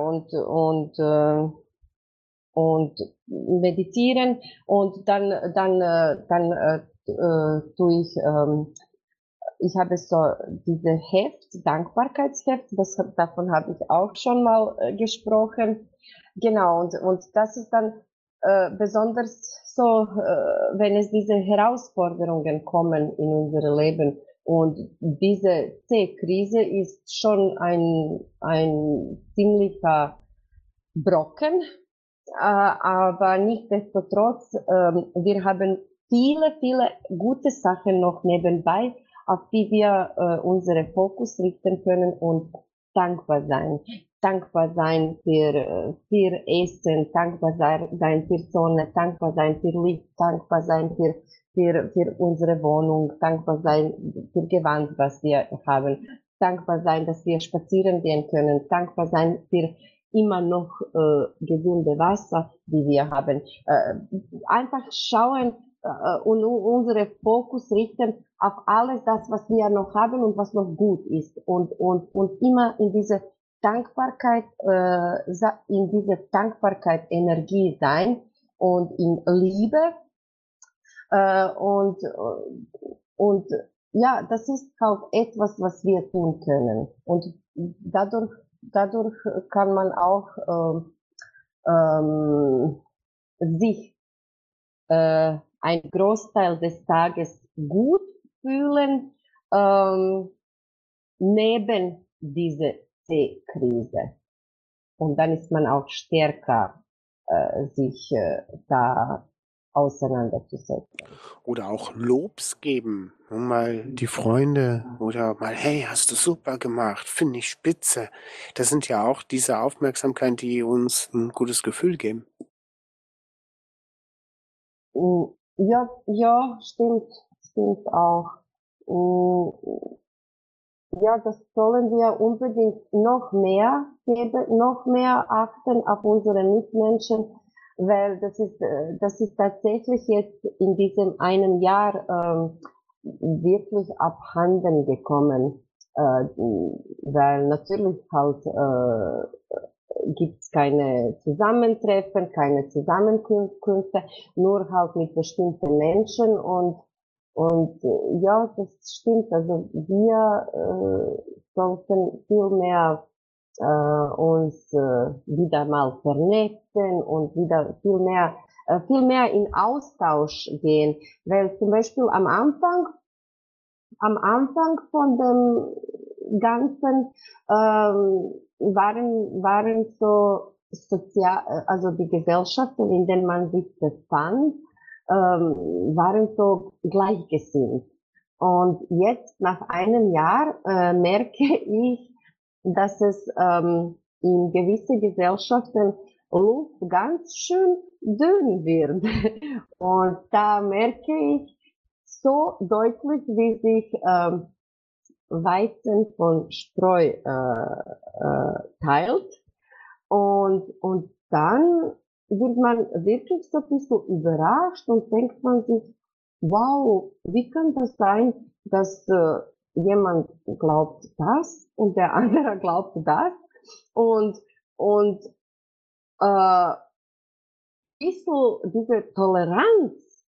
und meditieren und dann tue ich habe so diese Heft, Dankbarkeitsheft, davon habe ich auch schon mal gesprochen. Genau, und das ist dann besonders so, wenn es diese Herausforderungen kommen in unser Leben. Und diese C-Krise ist schon ein ziemlicher Brocken, aber nichtsdestotrotz, wir haben viele gute Sachen noch nebenbei, auf die wir unsere Fokus richten können und dankbar sein. Dankbar sein für Essen, dankbar sein für Sonne, dankbar sein für Licht, dankbar sein für unsere Wohnung, dankbar sein für Gewand, was wir haben, dankbar sein, dass wir spazieren gehen können, dankbar sein für immer noch gesunde Wasser, die wir haben. Einfach schauen und unsere Fokus richten auf alles das, was wir noch haben und was noch gut ist und immer in diese Dankbarkeit, Energie sein und in Liebe und ja, das ist halt etwas, was wir tun können und dadurch kann man auch sich ein Großteil des Tages gut fühlen, neben diese C-Krise. Und dann ist man auch stärker, sich da auseinanderzusetzen. Oder auch Lobs geben. Mal die Freunde oder mal, hey, hast du super gemacht, finde ich spitze. Das sind ja auch diese Aufmerksamkeiten, die uns ein gutes Gefühl geben. Ja, stimmt auch. Ja, das sollen wir unbedingt noch mehr geben, noch mehr achten auf unsere Mitmenschen, weil das ist tatsächlich jetzt in diesem einen Jahr wirklich abhanden gekommen, weil natürlich halt gibt's keine Zusammentreffen, keine Zusammenkünfte, nur halt mit bestimmten Menschen und ja, das stimmt. Also wir sollten viel mehr uns wieder mal vernetzen und wieder viel mehr in Austausch gehen. Weil zum Beispiel am Anfang von dem Ganzen waren so also die Gesellschaften, in denen man sich befand, waren so gleichgesinnt. Und jetzt nach einem Jahr merke ich, dass es in gewisse Gesellschaften Luft ganz schön dünn wird. Und da merke ich so deutlich, wie sich Weizen von Streu teilt. Und dann wird man wirklich so ein bisschen überrascht und denkt man sich, wow, wie kann das sein, dass jemand glaubt das und der andere glaubt das und bisschen diese Toleranz,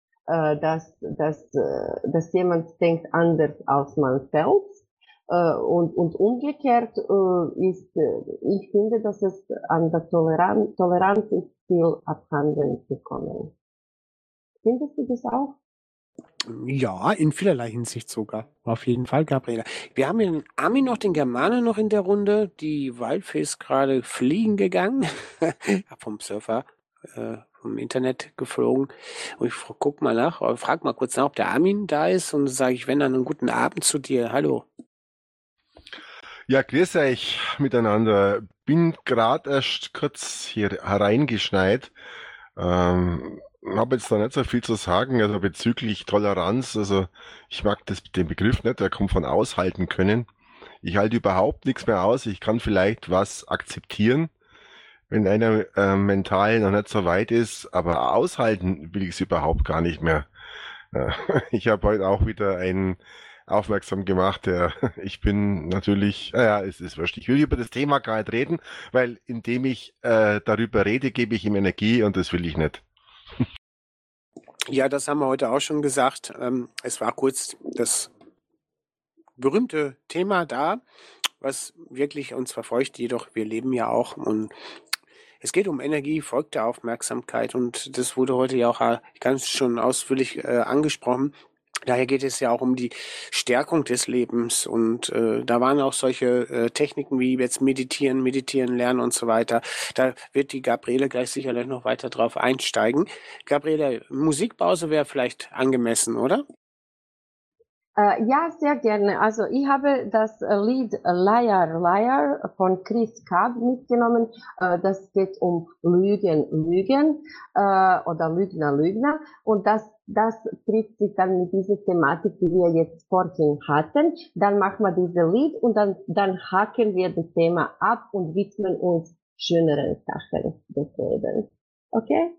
dass jemand denkt anders als man selbst und umgekehrt ich finde, dass es an der Toleranz ist viel abhanden gekommen. Findest du das auch? Ja, in vielerlei Hinsicht sogar. Auf jeden Fall, Gabriela. Wir haben den Armin noch, den Germanen noch in der Runde. Die Waldfee ist gerade fliegen gegangen. Vom Surfer, vom Internet geflogen. Und ich guck mal nach, frag mal kurz nach, ob der Armin da ist. Und sage ich, wenn dann einen guten Abend zu dir. Hallo. Ja, grüß euch miteinander. Bin gerade erst kurz hier hereingeschneit. Habe jetzt da nicht so viel zu sagen, also bezüglich Toleranz. Also ich mag den Begriff nicht, der kommt von aushalten können. Ich halte überhaupt nichts mehr aus. Ich kann vielleicht was akzeptieren, wenn einer mental noch nicht so weit ist, aber aushalten will ich es überhaupt gar nicht mehr. Ich habe heute auch wieder einen aufmerksam gemacht, ich bin natürlich, es ist wurscht. Ich will über das Thema gar nicht reden, weil indem ich darüber rede, gebe ich ihm Energie und das will ich nicht. Ja, das haben wir heute auch schon gesagt. Es war kurz das berühmte Thema da, was wirklich uns verfolgt. Jedoch, wir leben ja auch und es geht um Energie, folgt der Aufmerksamkeit und das wurde heute ja auch ganz schon ausführlich angesprochen. Daher geht es ja auch um die Stärkung des Lebens und da waren auch solche Techniken wie jetzt meditieren lernen und so weiter. Da wird die Gabriele gleich sicherlich noch weiter drauf einsteigen. Gabriele, Musikpause wäre vielleicht angemessen, oder? Ja, sehr gerne. Also ich habe das Lied Liar, Liar von Chris Cab mitgenommen. Das geht um Lügen oder Lügner. Und das trifft sich dann mit dieser Thematik, die wir jetzt vorhin hatten. Dann machen wir dieses Lied und dann haken wir das Thema ab und widmen uns schöneren Sachen des Lebens. Okay?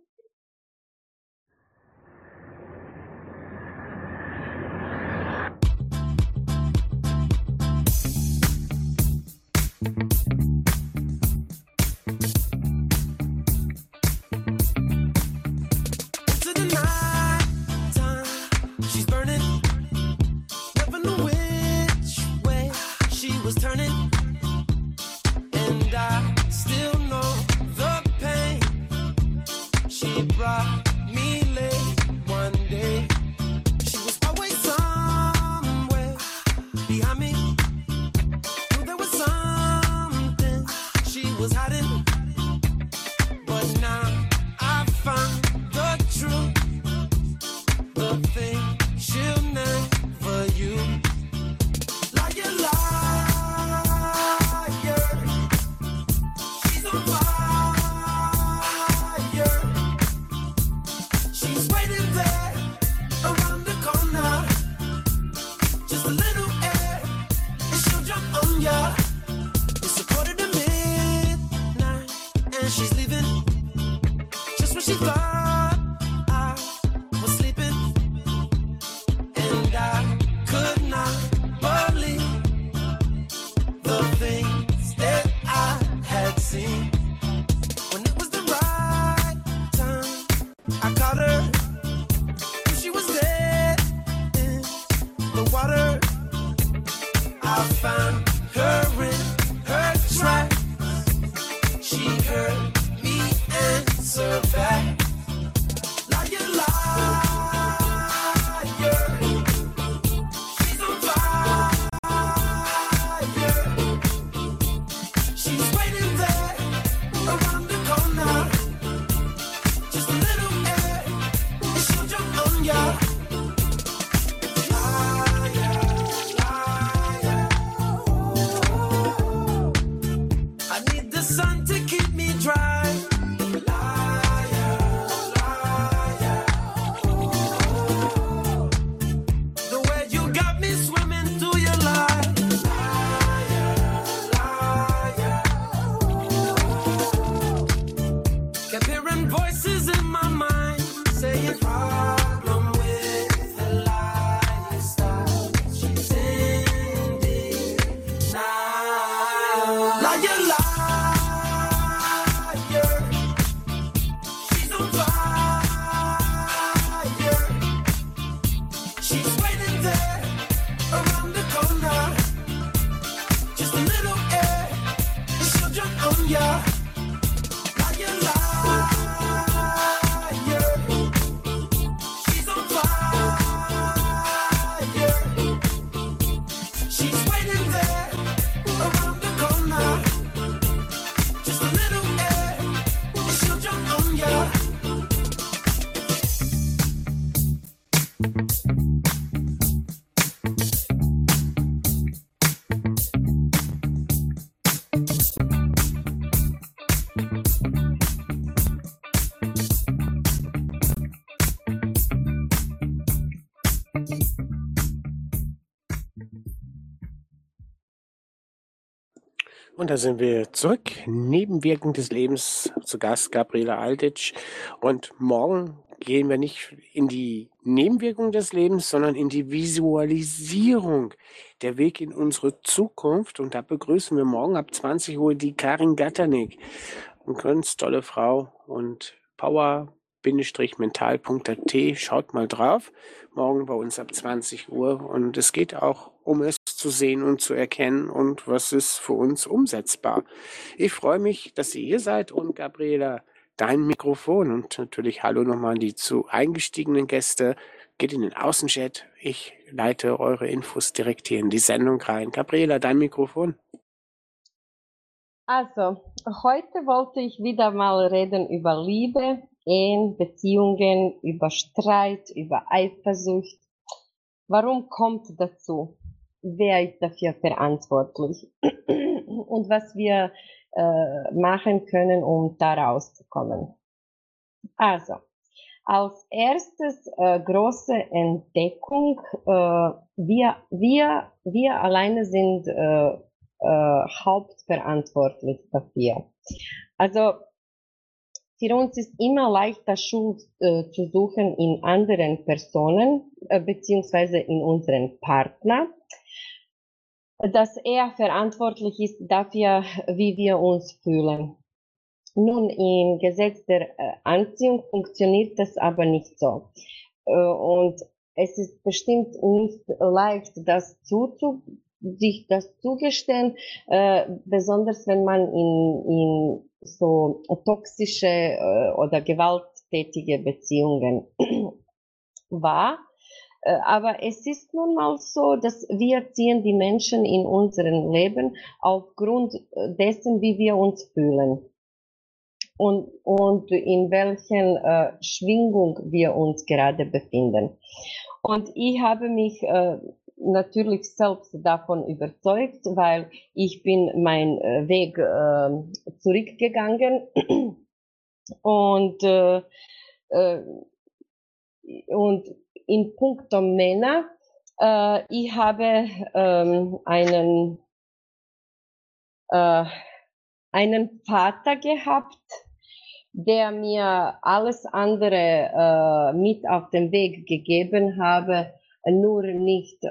She ya. I need the sun to keep me dry. The way you got me swimming through your lies. Kept hearing voices in my mind saying problem with her lifestyle. She's in denial. Liar, liar. She's on fire. She's waiting there around the corner. Just a little air and she'll jump on ya. Liar, liar. She's on fire. She's waiting there around the corner. Just a little air and she'll jump on ya. Und da sind wir zurück. Nebenwirkung des Lebens, zu Gast Gabriela Alditsch. Und morgen gehen wir nicht in die Nebenwirkung des Lebens, sondern in die Visualisierung, der Weg in unsere Zukunft. Und da begrüßen wir morgen ab 20 Uhr die Karin Gattanik. Eine ganz tolle Frau und power-mental.at. Schaut mal drauf. Morgen bei uns ab 20 Uhr. Und es geht auch um es zu sehen und zu erkennen und was ist für uns umsetzbar. Ich freue mich, dass ihr hier seid und Gabriela, dein Mikrofon und natürlich hallo nochmal an die zu eingestiegenen Gäste. Geht in den Außenchat. Ich leite eure Infos direkt hier in die Sendung rein. Gabriela, dein Mikrofon. Also, heute wollte ich wieder mal reden über Liebe, Ehen, Beziehungen, über Streit, über Eifersucht. Warum kommt dazu? Wer ist dafür verantwortlich? Und was wir machen können, um da rauszukommen. Also, als erstes große Entdeckung, wir alleine sind hauptverantwortlich dafür. Also für uns ist immer leichter Schuld zu suchen in anderen Personen beziehungsweise in unseren Partner, dass er verantwortlich ist dafür, wie wir uns fühlen. Nun, im Gesetz der Anziehung funktioniert das aber nicht so. Und es ist bestimmt nicht leicht, sich das zugestehen, besonders wenn man in so toxische oder gewalttätige Beziehungen war. Aber es ist nun mal so, dass wir ziehen die Menschen in unserem Leben aufgrund dessen, wie wir uns fühlen und in welchen Schwingung wir uns gerade befinden. Und ich habe mich natürlich selbst davon überzeugt, weil ich bin meinen Weg zurückgegangen und in puncto Männer, ich habe einen Vater gehabt, der mir alles andere mit auf den Weg gegeben habe, nur nicht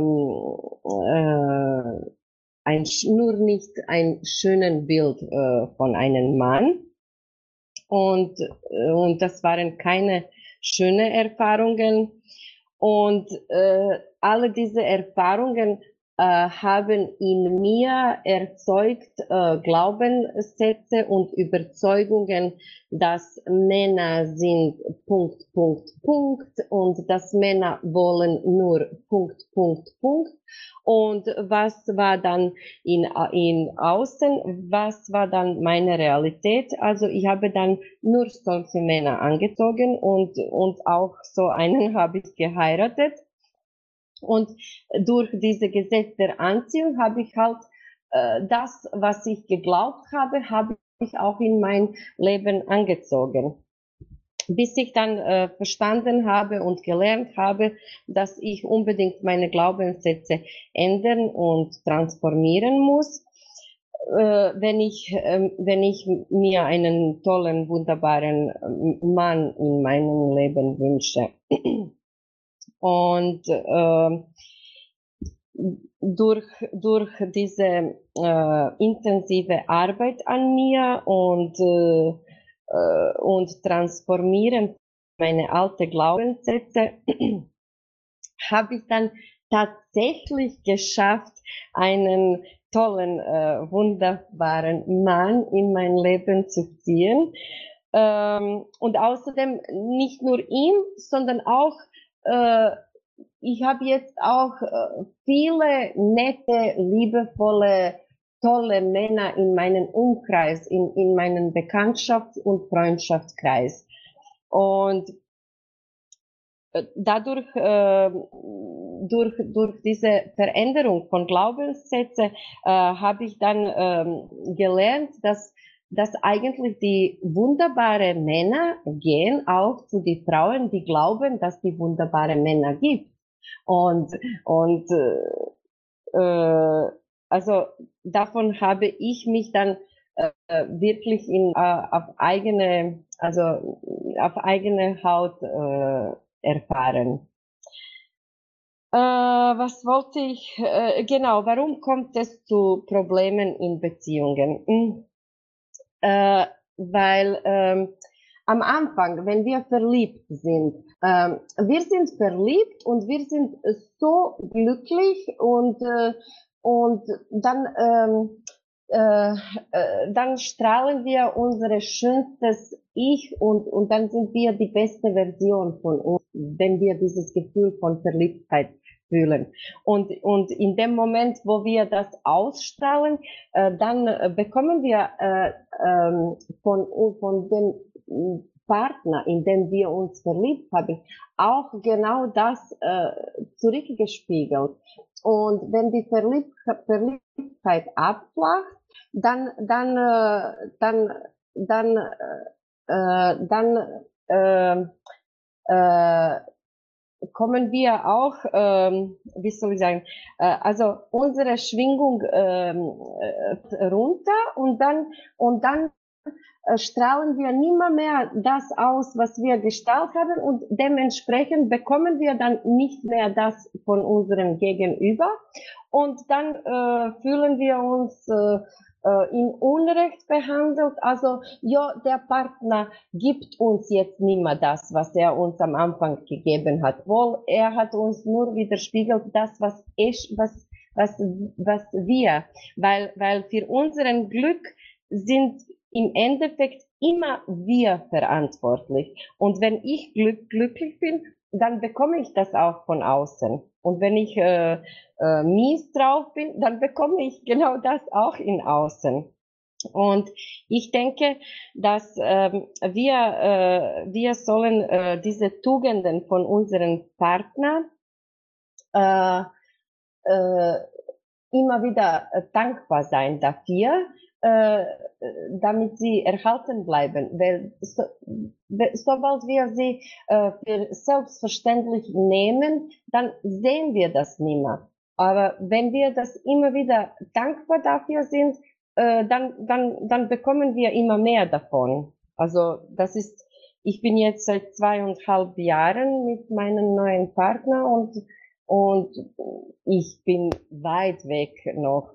ein schönes Bild von einem Mann. Und das waren keine schönen Erfahrungen. Und alle diese Erfahrungen haben in mir erzeugt Glaubenssätze und Überzeugungen, dass Männer sind Punkt, Punkt, Punkt und dass Männer wollen nur Punkt, Punkt, Punkt. Und was war dann in Außen, was war dann meine Realität? Also ich habe dann nur solche Männer angezogen und auch so einen habe ich geheiratet. Und durch diese Gesetz der Anziehung habe ich halt das, was ich geglaubt habe ich auch in mein Leben angezogen. Bis ich dann verstanden habe und gelernt habe, dass ich unbedingt meine Glaubenssätze ändern und transformieren muss, wenn ich mir einen tollen, wunderbaren Mann in meinem Leben wünsche. Und durch diese intensive Arbeit an mir und transformieren meine alten Glaubenssätze, habe ich dann tatsächlich geschafft, einen tollen, wunderbaren Mann in mein Leben zu ziehen. Und außerdem nicht nur ihm, sondern auch ich habe jetzt auch viele nette, liebevolle, tolle Männer in meinem Umkreis, in meinem Bekanntschafts- und Freundschaftskreis. Und dadurch, durch diese Veränderung von Glaubenssätzen, habe ich dann gelernt, dass eigentlich die wunderbaren Männer gehen auch zu den Frauen, die glauben, dass die wunderbare Männer gibt. Und also davon habe ich mich dann wirklich auf eigene Haut erfahren. Was wollte ich? Genau, warum kommt es zu Problemen in Beziehungen? Weil am Anfang, wenn wir verliebt sind, wir sind verliebt und wir sind so glücklich und dann strahlen wir unser schönstes Ich und dann sind wir die beste Version von uns, wenn wir dieses Gefühl von Verliebtheit fühlen. Und in dem Moment, wo wir das ausstrahlen, dann bekommen wir von dem Partner, in dem wir uns verliebt haben, auch genau das zurückgespiegelt. Und wenn die Verliebtheit abflacht, dann kommen wir auch, wie soll ich sagen, also unsere Schwingung runter und dann strahlen wir nimmer mehr das aus, was wir gestaltet haben und dementsprechend bekommen wir dann nicht mehr das von unserem Gegenüber und dann fühlen wir uns in Unrecht behandelt. Also ja, der Partner gibt uns jetzt nicht mehr das, was er uns am Anfang gegeben hat. Wohl, er hat uns nur widerspiegelt das, was wir, weil für unseren Glück sind im Endeffekt immer wir verantwortlich. Und wenn ich glücklich bin, dann bekomme ich das auch von außen. Und wenn ich mies drauf bin, dann bekomme ich genau das auch in außen. Und ich denke, dass wir sollen diese Tugenden von unserem Partner immer wieder dankbar sein dafür, damit sie erhalten bleiben. Weil sobald wir sie für selbstverständlich nehmen, dann sehen wir das nicht mehr. Aber wenn wir das immer wieder dankbar dafür sind, dann bekommen wir immer mehr davon. Also das ist, ich bin jetzt seit 2,5 Jahren mit meinem neuen Partner und ich bin weit weg noch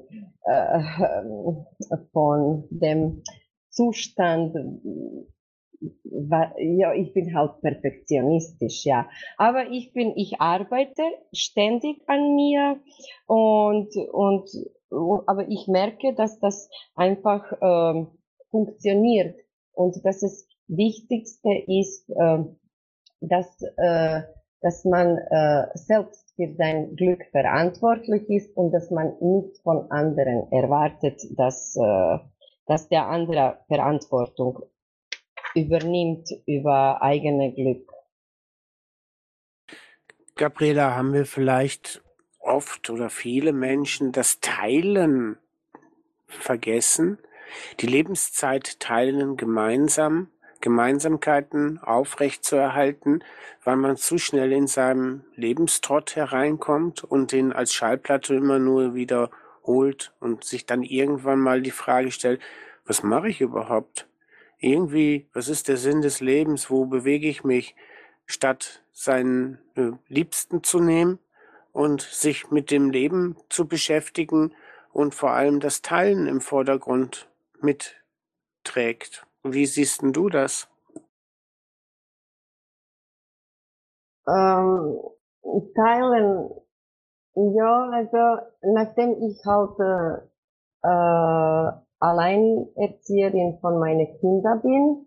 von dem Zustand, ja, ich bin halt perfektionistisch, ja. Aber ich arbeite ständig an mir und, aber ich merke, dass das einfach funktioniert und dass es Wichtigste ist, dass, dass man selbst für sein Glück verantwortlich ist und dass man nicht von anderen erwartet, dass der andere Verantwortung übernimmt über eigene Glück. Gabriela, haben wir vielleicht oft oder viele Menschen das Teilen vergessen? Die Lebenszeit teilen gemeinsam, Gemeinsamkeiten aufrechtzuerhalten, weil man zu schnell in seinem Lebenstrott hereinkommt und den als Schallplatte immer nur wiederholt und sich dann irgendwann mal die Frage stellt, was mache ich überhaupt? Irgendwie, was ist der Sinn des Lebens? Wo bewege ich mich? Statt seinen Liebsten zu nehmen und sich mit dem Leben zu beschäftigen und vor allem das Teilen im Vordergrund mitträgt. Wie siehst denn du das? Ähm, teilen, ja, also nachdem ich halt Alleinerzieherin von meinen Kindern bin,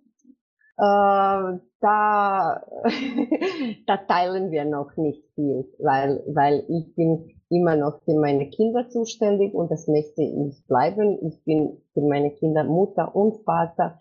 da, da teilen wir noch nicht viel, weil ich bin immer noch für meine Kinder zuständig und das möchte ich bleiben. Ich bin für meine Kinder Mutter und Vater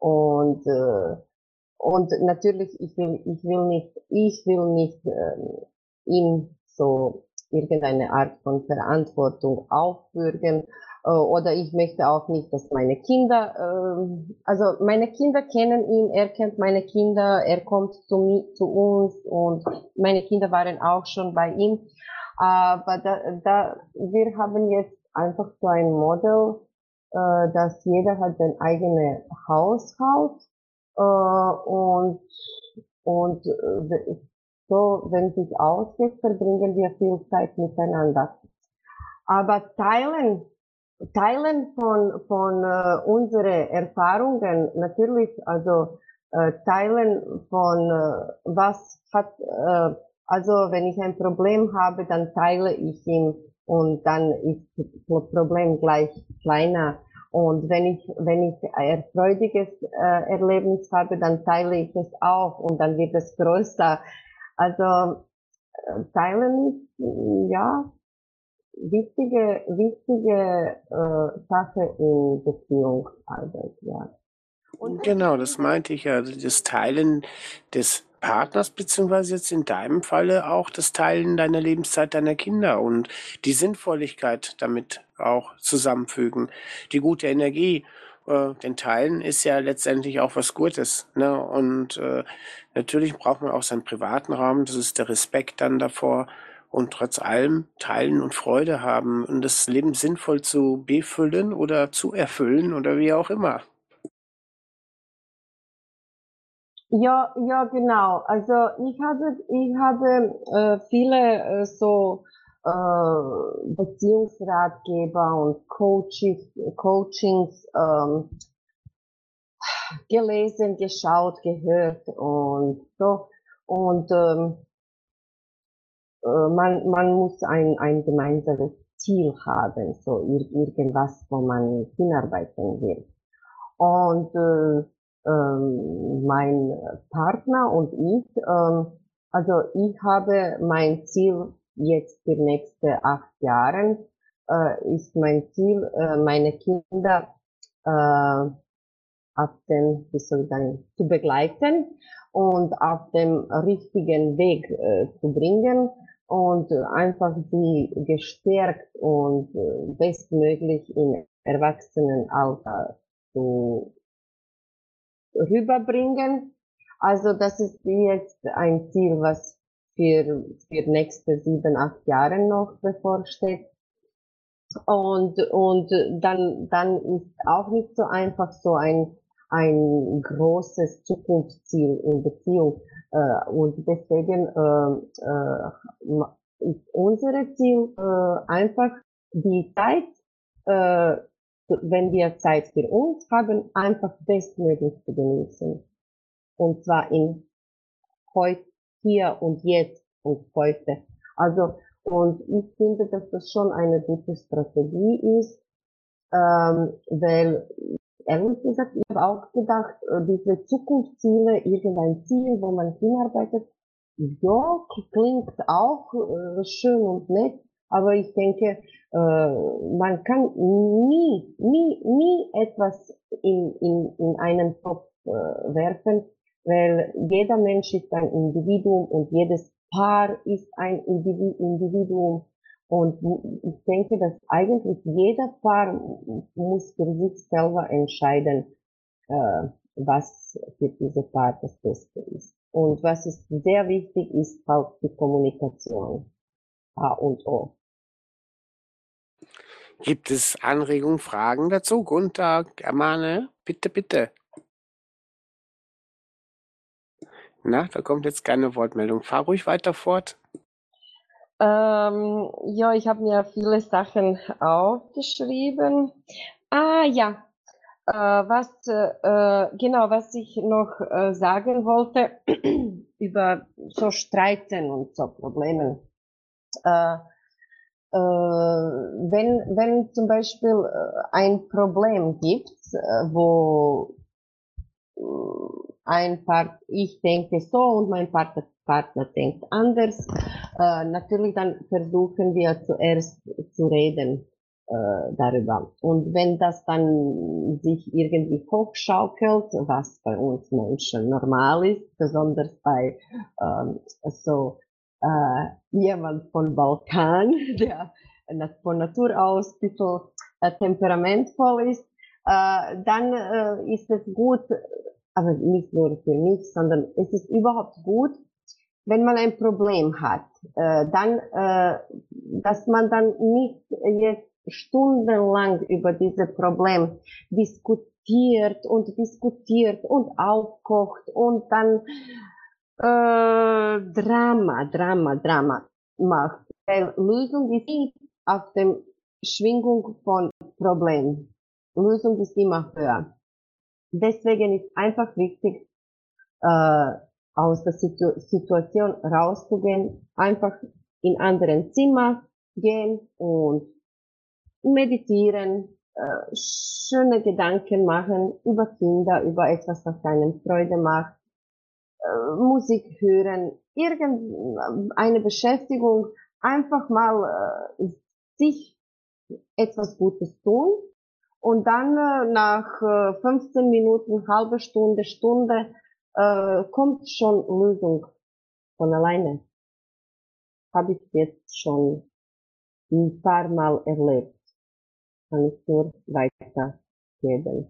und natürlich ich will nicht ihm so irgendeine Art von Verantwortung aufbürgen oder ich möchte auch nicht, dass meine Kinder, also meine Kinder kennen ihn, er kennt meine Kinder, er kommt zu uns und meine Kinder waren auch schon bei ihm. Aber wir haben jetzt einfach so ein Modell, dass jeder hat sein eigenes Haushalt und so, wenn sich ausgeht, verbringen wir viel Zeit miteinander. Aber teilen von unsere Erfahrungen, natürlich, also teilen von was hat, also wenn ich ein Problem habe, dann teile ich ihn und dann ist das Problem gleich kleiner. Und wenn ich ein freudiges Erlebnis habe, dann teile ich es auch und dann wird es größer. Also teilen ist, ja, wichtige Sache in Beziehungsarbeit, ja. Und Genau, das meinte ich ja. Also das Teilen des Partners, beziehungsweise jetzt in deinem Falle auch das Teilen deiner Lebenszeit deiner Kinder und die Sinnvolligkeit damit auch zusammenfügen, die gute Energie. Denn Teilen ist ja letztendlich auch was Gutes, ne? Und natürlich braucht man auch seinen privaten Raum, das ist der Respekt dann davor. Und trotz allem teilen und Freude haben und das Leben sinnvoll zu befüllen oder zu erfüllen oder wie auch immer. ja, ja, genau. Also ich habe viele so Beziehungsratgeber und Coachings gelesen, geschaut, gehört und so. Und man muss ein gemeinsames Ziel haben, so irgendwas, wo man hinarbeiten will. Und mein Partner und ich, also ich habe mein Ziel jetzt für nächste 8 Jahre, ist mein Ziel, meine Kinder auf dem, wie soll ich sagen, zu begleiten und auf dem richtigen Weg zu bringen und einfach sie gestärkt und bestmöglich im Erwachsenenalter zu rüberbringen. Also das ist jetzt ein Ziel, was für nächste 7, 8 Jahre noch bevorsteht. Und dann ist auch nicht so einfach so ein großes Zukunftsziel in Beziehung. Und deswegen ist unser Ziel einfach die Zeit, wenn wir Zeit für uns haben, einfach bestmöglich zu genießen. und zwar in heute, hier und jetzt und heute. Also, und ich finde, dass das schon eine gute Strategie ist, weil ehrlich gesagt, ich habe auch gedacht, diese Zukunftsziele, irgendein Ziel, wo man hinarbeitet, ja, klingt auch schön und nett, aber ich denke, man kann nie etwas in einen Topf werfen, weil jeder Mensch ist ein Individuum und jedes Paar ist ein Individuum. Und ich denke, dass eigentlich jeder Paar muss für sich selber entscheiden, was für diese Paar das Beste ist. Und was ist sehr wichtig ist halt die Kommunikation. A und O. Gibt es Anregungen, Fragen dazu? Gunther, Germane, bitte, bitte. Na, da kommt jetzt keine Wortmeldung. Fahr ruhig weiter fort. Ja, ich habe mir viele Sachen aufgeschrieben. Ah ja, genau, was ich noch sagen wollte über so Streiten und so Problemen. Wenn zum Beispiel ein Problem gibt, wo ein Part, ich denke so und mein Partner denkt anders, natürlich dann versuchen wir zuerst zu reden darüber. Und wenn das dann sich irgendwie hochschaukelt, was bei uns Menschen normal ist, besonders bei so jemand von Balkan, der von Natur aus ein bisschen temperamentvoll ist, dann ist es gut, aber nicht nur für mich, sondern es ist überhaupt gut, wenn man ein Problem hat, dass man dann nicht jetzt stundenlang über dieses Problem diskutiert und aufkocht und dann Drama macht. Weil Lösung ist nicht auf dem Schwingung von Problem. Lösung ist immer höher. Deswegen ist einfach wichtig, aus der Situation rauszugehen, einfach in anderen Zimmer gehen und meditieren, schöne Gedanken machen über Kinder, über etwas, was einem Freude macht, Musik hören, irgendeine Beschäftigung, einfach mal sich etwas Gutes tun und dann nach 15 Minuten, halbe Stunde kommt schon Lösung von alleine. Habe ich jetzt schon ein paar Mal erlebt. Kann ich nur weitergeben.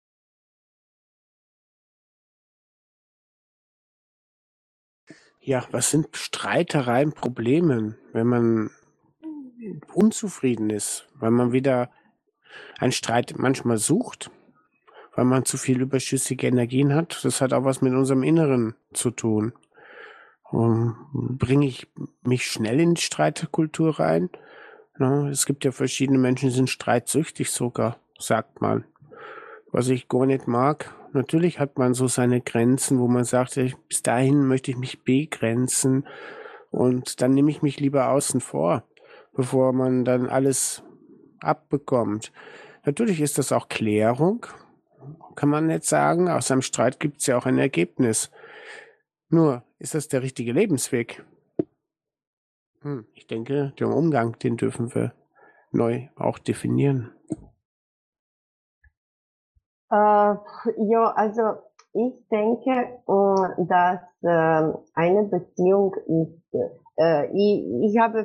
Ja, was sind Streitereien, Probleme, wenn man unzufrieden ist, weil man wieder einen Streit manchmal sucht, weil man zu viel überschüssige Energien hat? Das hat auch was mit unserem Inneren zu tun. Bringe ich mich schnell in die Streitkultur rein? Na, es gibt ja verschiedene Menschen, die sind streitsüchtig sogar, sagt man. Was ich gar nicht mag. Natürlich hat man so seine Grenzen, wo man sagt, bis dahin möchte ich mich begrenzen und dann nehme ich mich lieber außen vor, bevor man dann alles abbekommt. Natürlich ist das auch Klärung, kann man nicht sagen. Aus einem Streit gibt es ja auch ein Ergebnis. Nur, ist das der richtige Lebensweg? Ich denke, den Umgang, den dürfen wir neu auch definieren. Ja, also ich denke, dass eine Beziehung ist, ich habe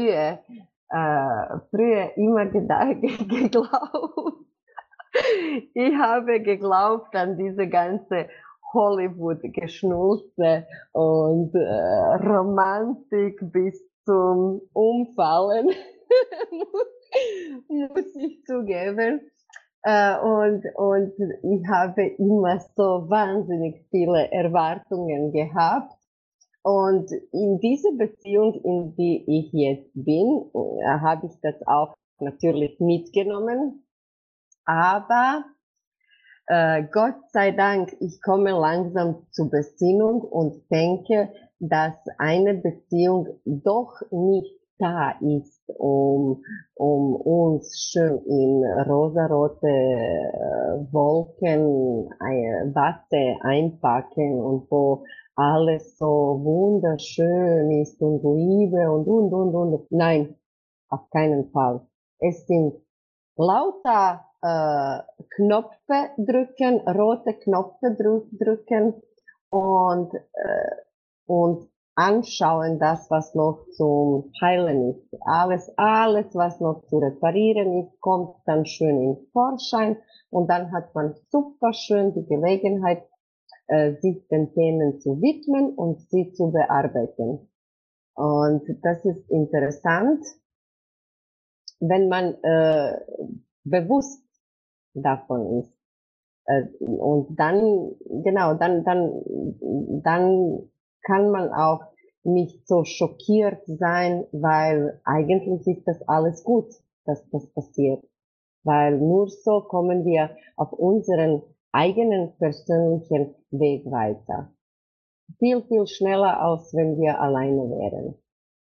früher immer geglaubt, ich habe geglaubt an diese ganze Hollywood-Geschnulze und Romantik bis zum Umfallen, muss ich zugeben. Und ich habe immer so wahnsinnig viele Erwartungen gehabt. Und in dieser Beziehung, in die ich jetzt bin, habe ich das auch natürlich mitgenommen. Aber Gott sei Dank, ich komme langsam zur Besinnung und denke, dass eine Beziehung doch nicht da ist, um uns schön in rosarote Wolken, Watte einpacken und wo alles so wunderschön ist und Liebe und. Nein, auf keinen Fall. Es sind lauter Knöpfe drücken, rote Knöpfe drücken und anschauen das, was noch zum Heilen ist. Alles, was noch zu reparieren ist, kommt dann schön in Vorschein und dann hat man super schön die Gelegenheit, sich den Themen zu widmen und sie zu bearbeiten. Und das ist interessant, wenn man bewusst davon ist. Und dann, genau, dann kann man auch nicht so schockiert sein, weil eigentlich ist das alles gut, dass das passiert. Weil nur so kommen wir auf unseren eigenen persönlichen Weg weiter. Viel, viel schneller, als wenn wir alleine wären.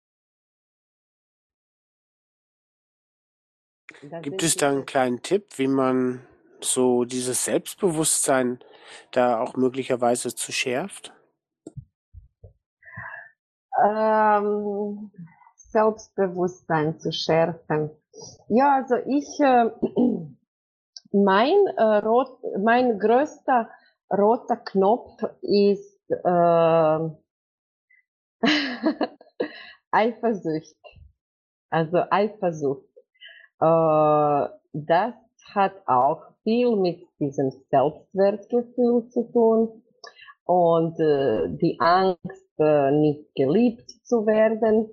Das Gibt sind es da einen diese kleinen Tipp, wie man so dieses Selbstbewusstsein da auch möglicherweise zu schärft? Selbstbewusstsein zu schärfen. Ja, also mein größter roter Knopf ist Eifersucht. Also Eifersucht. Das hat auch viel mit diesem Selbstwertgefühl zu tun und die Angst, nicht geliebt zu werden.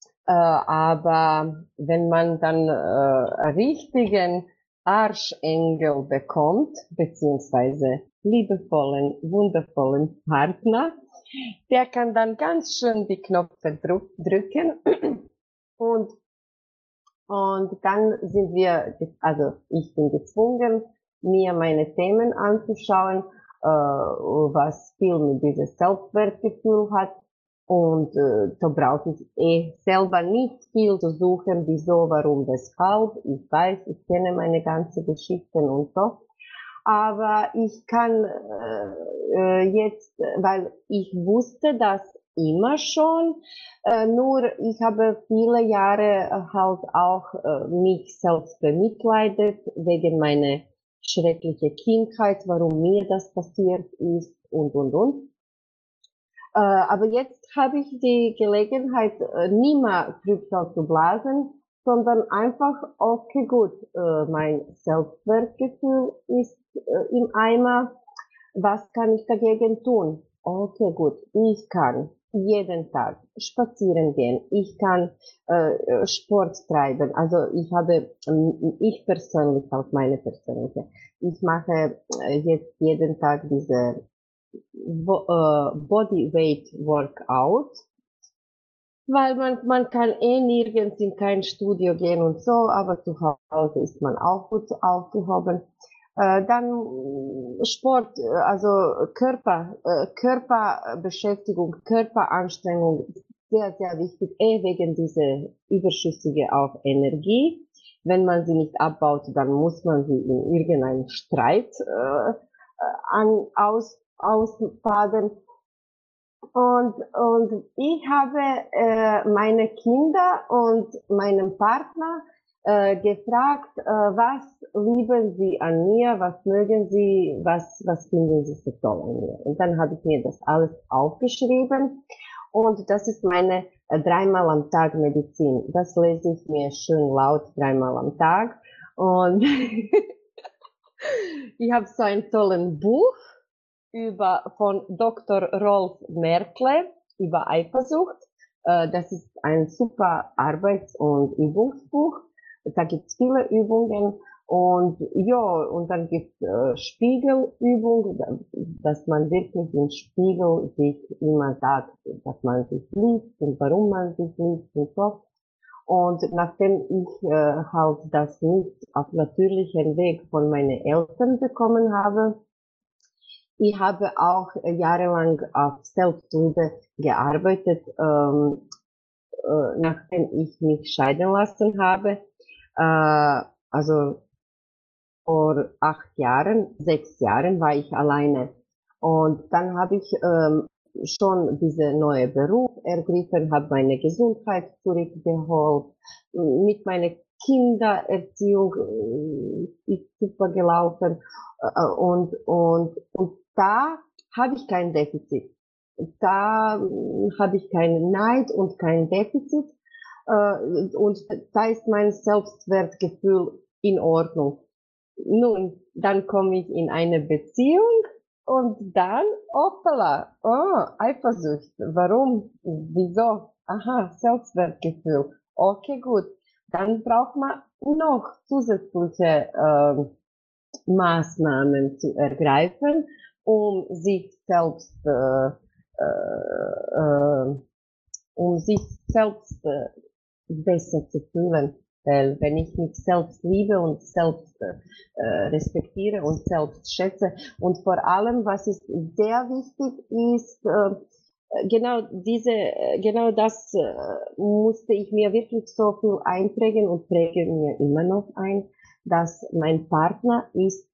Aber wenn man dann richtigen Arschengel bekommt, beziehungsweise liebevollen, wundervollen Partner, der kann dann ganz schön die Knöpfe drücken und dann sind wir, also ich bin gezwungen, mir meine Themen anzuschauen, was viel mit diesem Selbstwertgefühl hat. Und da brauche ich selber nicht viel zu suchen, wieso, warum, weshalb. Ich weiß, ich kenne meine ganze Geschichten und so. Aber ich kann jetzt, weil ich wusste das immer schon, nur ich habe viele Jahre halt auch mich selbst bemitleidet wegen meiner schrecklichen Kindheit, warum mir das passiert ist und. Aber jetzt habe ich die Gelegenheit, nie mehr Krypto zu blasen, sondern einfach, okay, gut, mein Selbstwertgefühl ist im Eimer. Was kann ich dagegen tun? Okay, gut, ich kann jeden Tag spazieren gehen. Ich kann Sport treiben. Also ich persönlich, auch meine persönliche, ich mache jetzt jeden Tag diese Bodyweight Workout, weil man kann nirgends in kein Studio gehen und so, aber zu Hause ist man auch gut aufgehoben. Dann Sport, also Körperbeschäftigung, Körperanstrengung ist sehr, sehr wichtig, wegen dieser überschüssige auch Energie. Wenn man sie nicht abbaut, dann muss man sie in irgendeinen Streit ausbaden. Und ich habe meine Kinder und meinen Partner gefragt, was lieben sie an mir, was mögen sie, was finden sie so toll an mir. Und dann habe ich mir das alles aufgeschrieben und das ist meine 3-mal am Tag Medizin. Das lese ich mir schön laut 3-mal am Tag und ich habe so ein tolles Buch von Dr. Rolf Merkle über Eifersucht. Das ist ein super Arbeits- und Übungsbuch. Da gibt's viele Übungen und ja, und dann gibt's Spiegelübungen, dass man wirklich im Spiegel sich immer sagt, dass man sich liebt und warum man sich liebt und so. Und nachdem ich halt das nicht auf natürlichen Weg von meinen Eltern bekommen habe, ich habe auch jahrelang auf Selbstliebe gearbeitet, nachdem ich mich scheiden lassen habe. Also vor 8 Jahren, 6 Jahren war ich alleine. Und dann habe ich schon diesen neuen Beruf ergriffen, habe meine Gesundheit zurückgeholt. Mit meiner Kindererziehung ist super gelaufen. Und da habe ich kein Defizit. Da habe ich keinen Neid und kein Defizit. Und da ist mein Selbstwertgefühl in Ordnung. Nun, dann komme ich in eine Beziehung und dann, hoppala, oh, Eifersucht. Warum? Wieso? Aha, Selbstwertgefühl. Okay, gut. Dann braucht man noch zusätzliche Maßnahmen zu ergreifen, um sich selbst besser zu fühlen. Weil wenn ich mich selbst liebe und selbst respektiere und selbst schätze und vor allem, was ist sehr wichtig ist, genau das musste ich mir wirklich so viel einprägen und präge mir immer noch ein, dass mein Partner ist,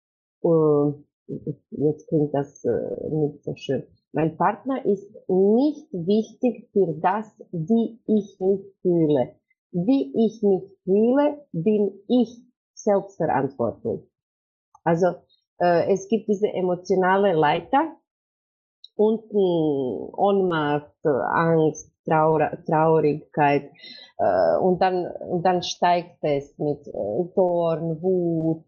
jetzt klingt das nicht so schön, mein Partner ist nicht wichtig für das, wie ich mich fühle. Wie ich mich fühle, bin ich selbstverantwortlich. Also es gibt diese emotionale Leiter, unten Ohnmacht, Angst, Traurigkeit und dann steigt es mit Zorn, Wut,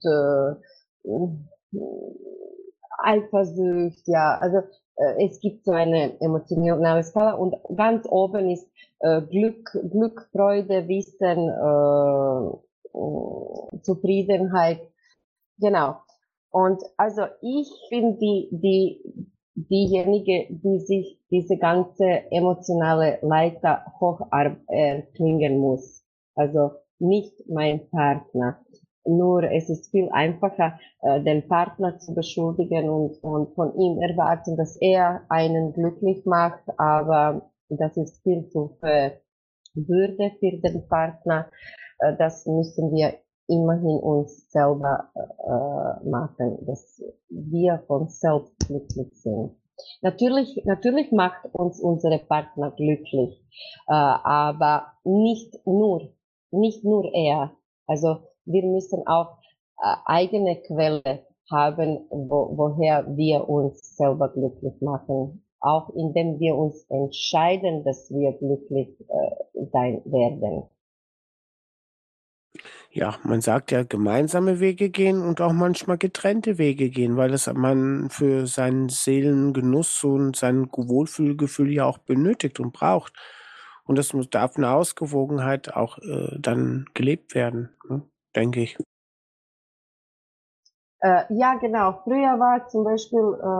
Eifersucht, ja, also es gibt so eine emotionale Skala und ganz oben ist Glück, Freude, Wissen, Zufriedenheit, genau. Und also ich bin diejenige, die sich diese ganze emotionale Leiter hoch klingen muss. Also nicht mein Partner. Nur es ist viel einfacher, den Partner zu beschuldigen und von ihm erwarten, dass er einen glücklich macht, aber das ist viel zu viel Bürde für den Partner. Das müssen wir immerhin uns selber machen, dass wir von selbst glücklich sind. Natürlich macht uns unsere Partner glücklich, aber nicht nur er. Also wir müssen auch eigene Quelle haben, woher wir uns selber glücklich machen. Auch indem wir uns entscheiden, dass wir glücklich sein werden. Ja, man sagt ja, gemeinsame Wege gehen und auch manchmal getrennte Wege gehen, weil es man für seinen Seelengenuss und sein Wohlfühlgefühl ja auch benötigt und braucht. Und das darf eine Ausgewogenheit auch dann gelebt werden, ne, denke ich. Ja, genau. Früher war zum Beispiel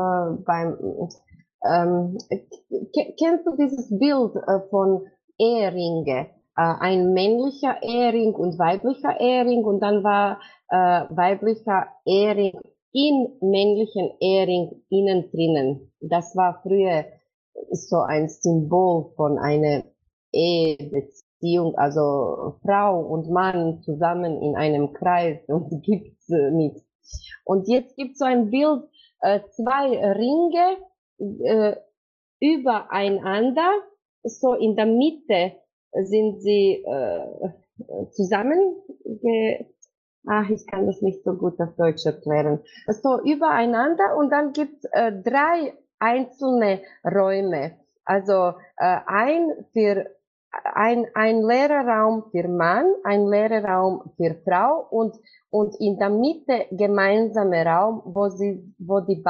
kennst du dieses Bild von Eheringe? Ein männlicher Ehering und weiblicher Ehering und dann war weiblicher Ehering in männlichen Ehering innen drinnen. Das war früher so ein Symbol von einer Ehebeziehung, also Frau und Mann zusammen in einem Kreis und gibt's nichts. Und jetzt gibt es so ein Bild, zwei Ringe übereinander, so in der Mitte sind sie zusammen, ich kann das nicht so gut auf Deutsch erklären, so übereinander und dann gibt es 3 einzelne Räume, also ein leerer Raum für Mann, ein leerer Raum für Frau und in der Mitte gemeinsamer Raum, wo die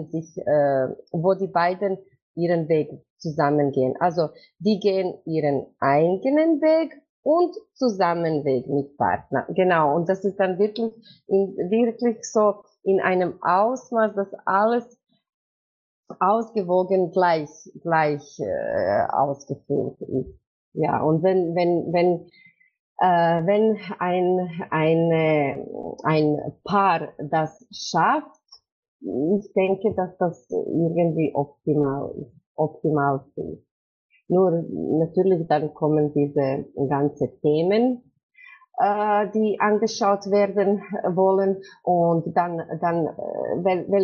beiden ihren Weg zusammengehen. Also die gehen ihren eigenen Weg und zusammen Weg mit Partner. Genau. Und das ist dann wirklich so in einem Ausmaß, dass alles ausgewogen gleich ausgefüllt ist. Ja, und wenn ein Paar das schafft, ich denke, dass das irgendwie optimal ist. Nur natürlich dann kommen diese ganze Themen, die angeschaut werden wollen und weil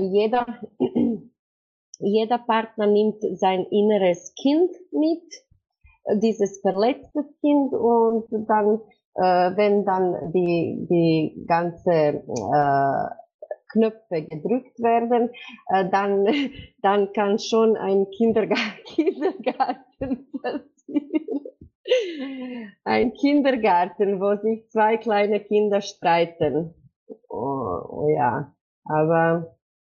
jeder Partner nimmt sein inneres Kind mit, dieses verletzte Kind und dann, wenn dann die ganze Knöpfe gedrückt werden, dann kann schon ein Kindergarten passieren. Ein Kindergarten, wo sich zwei kleine Kinder streiten. Oh ja, aber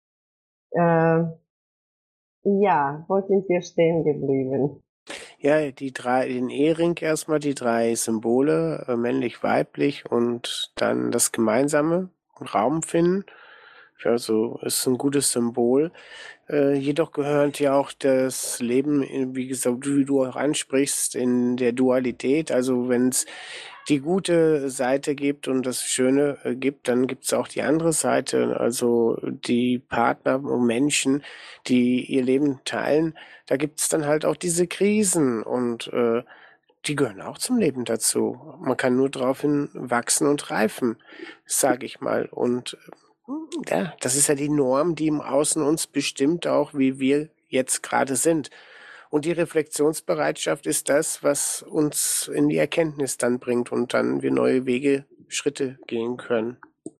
ja, wo sind wir stehen geblieben? Ja, den Ehering erstmal, die drei Symbole, männlich, weiblich und dann das gemeinsame Raum finden. Ja, so ist ein gutes Symbol. Jedoch gehört ja auch das Leben, wie gesagt, wie du auch ansprichst, in der Dualität. Also wenn es die gute Seite gibt und das Schöne gibt, dann gibt es auch die andere Seite, also die Partner und Menschen, die ihr Leben teilen. Da gibt es dann halt auch diese Krisen und die gehören auch zum Leben dazu. Man kann nur daraufhin wachsen und reifen, sage ich mal. Und ja, das ist ja die Norm, die im Außen uns bestimmt, auch wie wir jetzt gerade sind. Und die Reflexionsbereitschaft ist das, was uns in die Erkenntnis dann bringt und dann wir neue Wege, Schritte gehen können.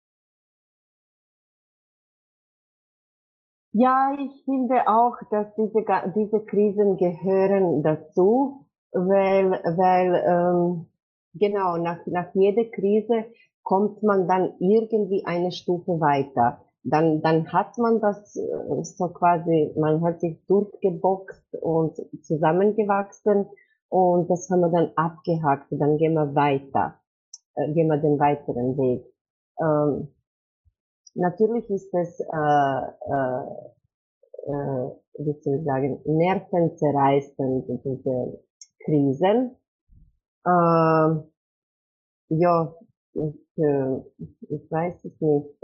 Ja, ich finde auch, dass diese Krisen gehören dazu, weil genau, nach jeder Krise kommt man dann irgendwie eine Stufe weiter. Dann hat man das so quasi, man hat sich durchgeboxt und zusammengewachsen und das haben wir dann abgehakt. Dann gehen wir weiter, gehen wir den weiteren Weg. Natürlich ist es, wie soll ich sagen, nervenzerreißend, diese Krisen. Ja, ich weiß es nicht.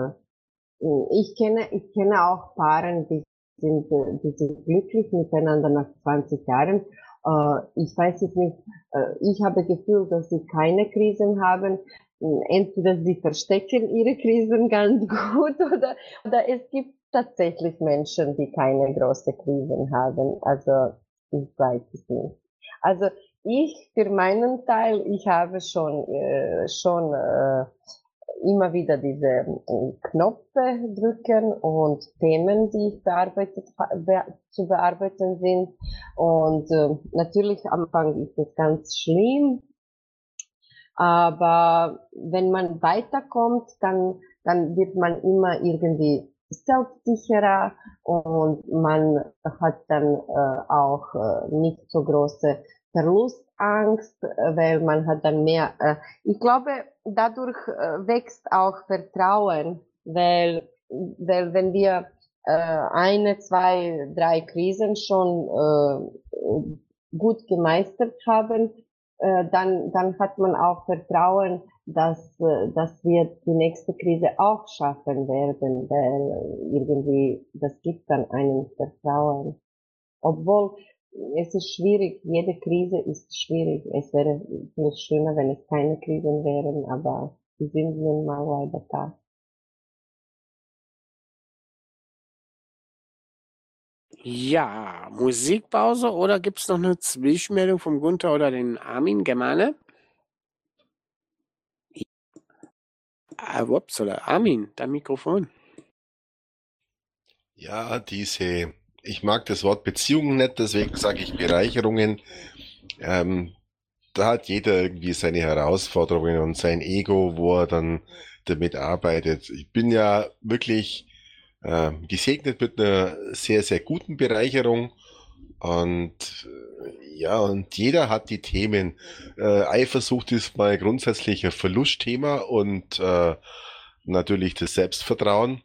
Ich kenne auch Paare, die sind glücklich miteinander nach 20 Jahren. Ich weiß es nicht. Ich habe das Gefühl, dass sie keine Krisen haben. Entweder sie verstecken ihre Krisen ganz gut oder es gibt tatsächlich Menschen, die keine großen Krisen haben. Also ich weiß es nicht. Also ich für meinen Teil, ich habe schon immer wieder diese Knöpfe drücken und Themen, die ich zu bearbeiten sind. Und natürlich am Anfang ist es ganz schlimm, aber wenn man weiterkommt, dann wird man immer irgendwie selbstsicherer und man hat dann auch nicht so große Verlustangst, weil man hat dann mehr. Ich glaube, dadurch wächst auch Vertrauen, weil wenn wir eine, zwei, drei Krisen schon gut gemeistert haben, dann hat man auch Vertrauen, dass wir die nächste Krise auch schaffen werden, weil irgendwie das gibt dann einem Vertrauen. Obwohl es ist schwierig, jede Krise ist schwierig. Es wäre viel schöner, wenn es keine Krisen wären, aber die sind nun mal leider da. Ja, Musikpause oder gibt's noch eine Zwischenmeldung vom Gunther oder den Armin Germane? Ups, oder Armin, dein Mikrofon. Ja, ich mag das Wort Beziehungen nicht, deswegen sage ich Bereicherungen. Da hat jeder irgendwie seine Herausforderungen und sein Ego, wo er dann damit arbeitet. Ich bin ja wirklich gesegnet mit einer sehr, sehr guten Bereicherung und ja, und jeder hat die Themen. Eifersucht ist mal grundsätzlich ein Verlustthema und natürlich das Selbstvertrauen.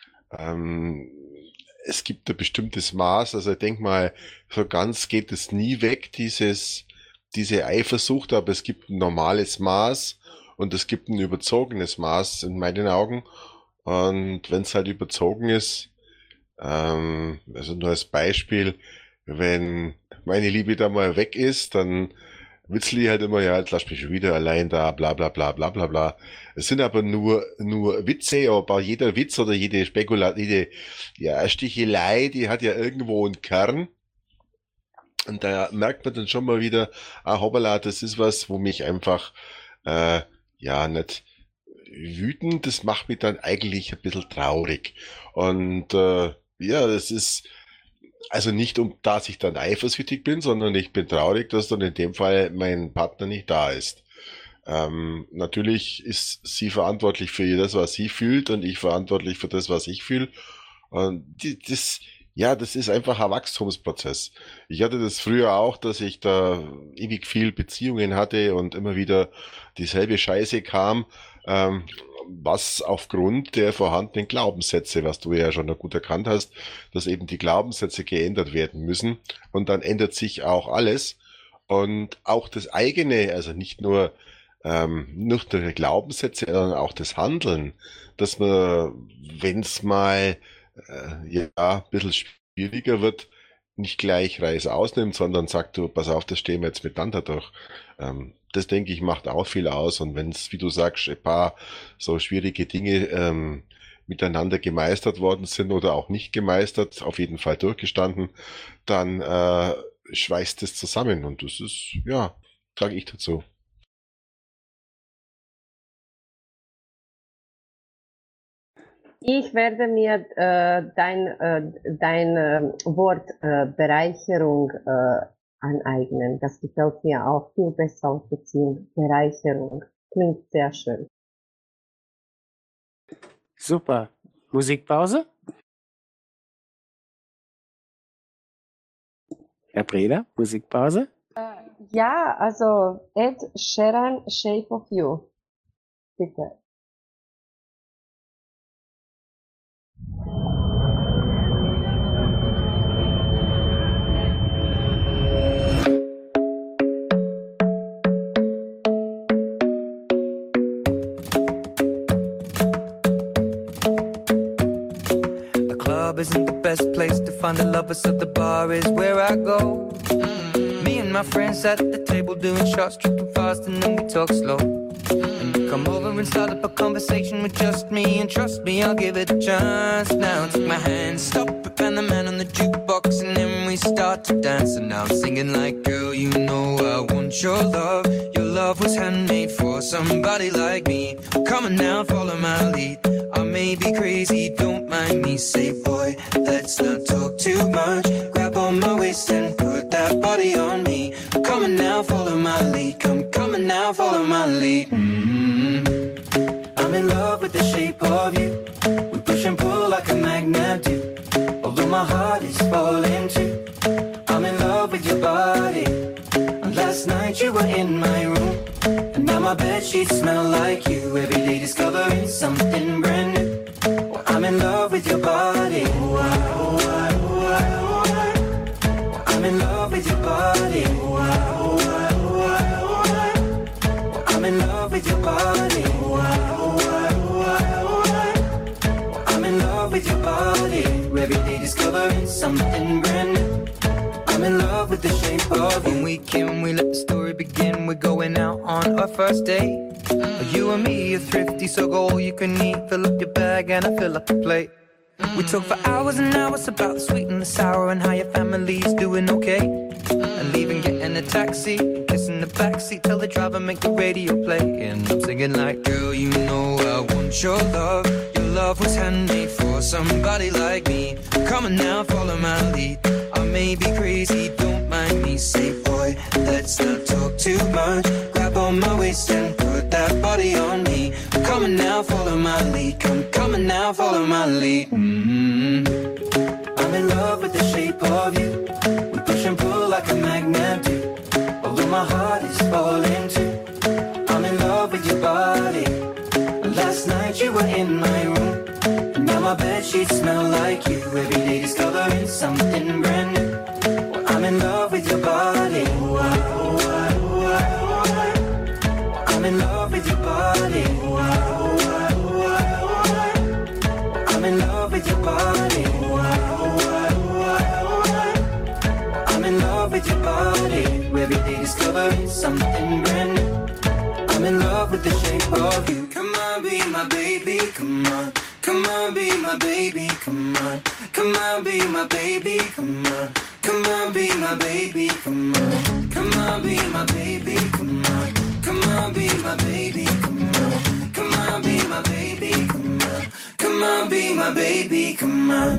Es gibt ein bestimmtes Maß, also ich denke mal, so ganz geht es nie weg, dieses diese Eifersucht, aber es gibt ein normales Maß und es gibt ein überzogenes Maß in meinen Augen. Und wenn es halt überzogen ist, also nur als Beispiel, wenn meine Liebe da mal weg ist, dann witzli halt immer, ja, jetzt lass mich schon wieder allein da, bla bla bla bla bla bla. Es sind aber nur Witze, aber jeder Witz oder jede ja, Stichelei, die hat ja irgendwo einen Kern. Und da merkt man dann schon mal wieder, hoppala, das ist was, wo mich einfach, ja, nicht wütend, das macht mich dann eigentlich ein bisschen traurig. Und ja, das ist also nicht, dass ich dann eifersüchtig bin, sondern ich bin traurig, dass dann in dem Fall mein Partner nicht da ist. Natürlich ist sie verantwortlich für das, was sie fühlt, und ich verantwortlich für das, was ich fühle. Und das ist einfach ein Wachstumsprozess. Ich hatte das früher auch, dass ich da ewig viel Beziehungen hatte und immer wieder dieselbe Scheiße kam, was aufgrund der vorhandenen Glaubenssätze, was du ja schon gut erkannt hast, dass eben die Glaubenssätze geändert werden müssen, und dann ändert sich auch alles und auch das eigene, also nicht nur die Glaubenssätze, sondern auch das Handeln, dass man, wenn es mal ja ein bisschen schwieriger wird, nicht gleich Reis ausnimmt, sondern sagt, du, pass auf, das stehen wir jetzt miteinander durch. Das, denke ich, macht auch viel aus. Und wenn es, wie du sagst, ein paar so schwierige Dinge miteinander gemeistert worden sind oder auch nicht gemeistert, auf jeden Fall durchgestanden, dann schweißt es zusammen. Und das ist, ja, sage ich dazu. Ich werde mir dein Wort Bereicherung aneignen. Das gefällt mir auch viel besser auf Beziehung. Bereicherung. Klingt sehr schön. Super. Musikpause? Herr Breder, Musikpause? Ja, also Ed Sheeran, Shape of You. Bitte. Isn't the best place to find the lovers, so the bar is where I go. Me and my friends at the table doing shots, tripping fast, and then we talk slow. And you come over and start up a conversation with just me, and trust me, I'll give it a chance. Now take my hand, stop it, and the man on the jukebox, and then we start to dance. And now I'm singing like, girl, you know I want your love. Your love was handmade for somebody like me. Come on now, follow my lead. I may be crazy, don't mind me. Say, boy, let's not talk too much. Grab on my waist and put that body on me. Come on now, follow my lead. Come on now, follow my lead. I'm in love with the shape of you. We push and pull like a magnet do. Although my heart is falling too. I'm in love with your body. And last night you were in my room. And now my bedsheets smell like you. Every day discovering something brand new. Well, I'm in love with your body. I'm in love with your body. I'm in love with your body. I'm in love with your body. Every day discovering something brand new. I'm in love with the shape of you. When we came, we let the story begin. We're going out on our first date. You and me are thrifty, so go all you can eat. Fill up your bag and I fill up the plate. We talk for hours and hours about the sweet and the sour and how your family's doing okay. And leaving, getting a taxi, kissing the backseat, tell the driver make the radio play. And I'm singing like, girl, you know I want your love. Your love was handmade for somebody like me. Come on now, follow my lead. I may be crazy, don't mind me. Say, boy, let's not talk too much. Grab on my waist and put that body on me. Come on now, follow my lead. Come on now, follow my lead. I'm in love with the shape of you. We push and pull like a magnet do. Although my heart is falling too. I'm in love with your body. Last night you were in my room. And now my bedsheets smell like you. Every day discovering something brand new. Well, I'm in love with your body. discovering something brand new. I'm in love with the shape of you. Come on, be my baby, come on. Come on, be my baby, come on. Come on, be my baby, come on. Come on, be my baby, come on. Come on, be my baby, come on. Come on, be my baby, come on. Come on, be my baby, come on. Come on, be my baby, come on.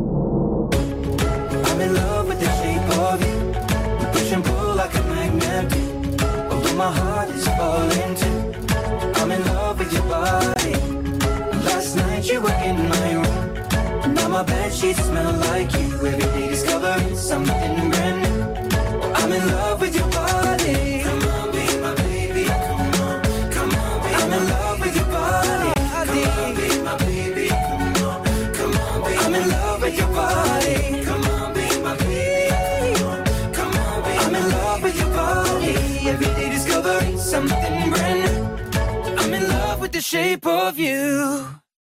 I'm in love with the shape of you. We push and pull like a magnet do. Although my heart is falling too. I'm in love with your body. Last night you were in my room. Now my bedsheets smell like you. Every day discovering something brand new. I'm in love with your body. Come on, be my baby. Come on, come on, be I'm in love with your body. Come on, be my baby. Come on, come on, be I'm in love with your body. Come on, be my baby. Come on, come on, be I'm in love with your body. Every day discovering something brand new. I'm in love with the shape of you.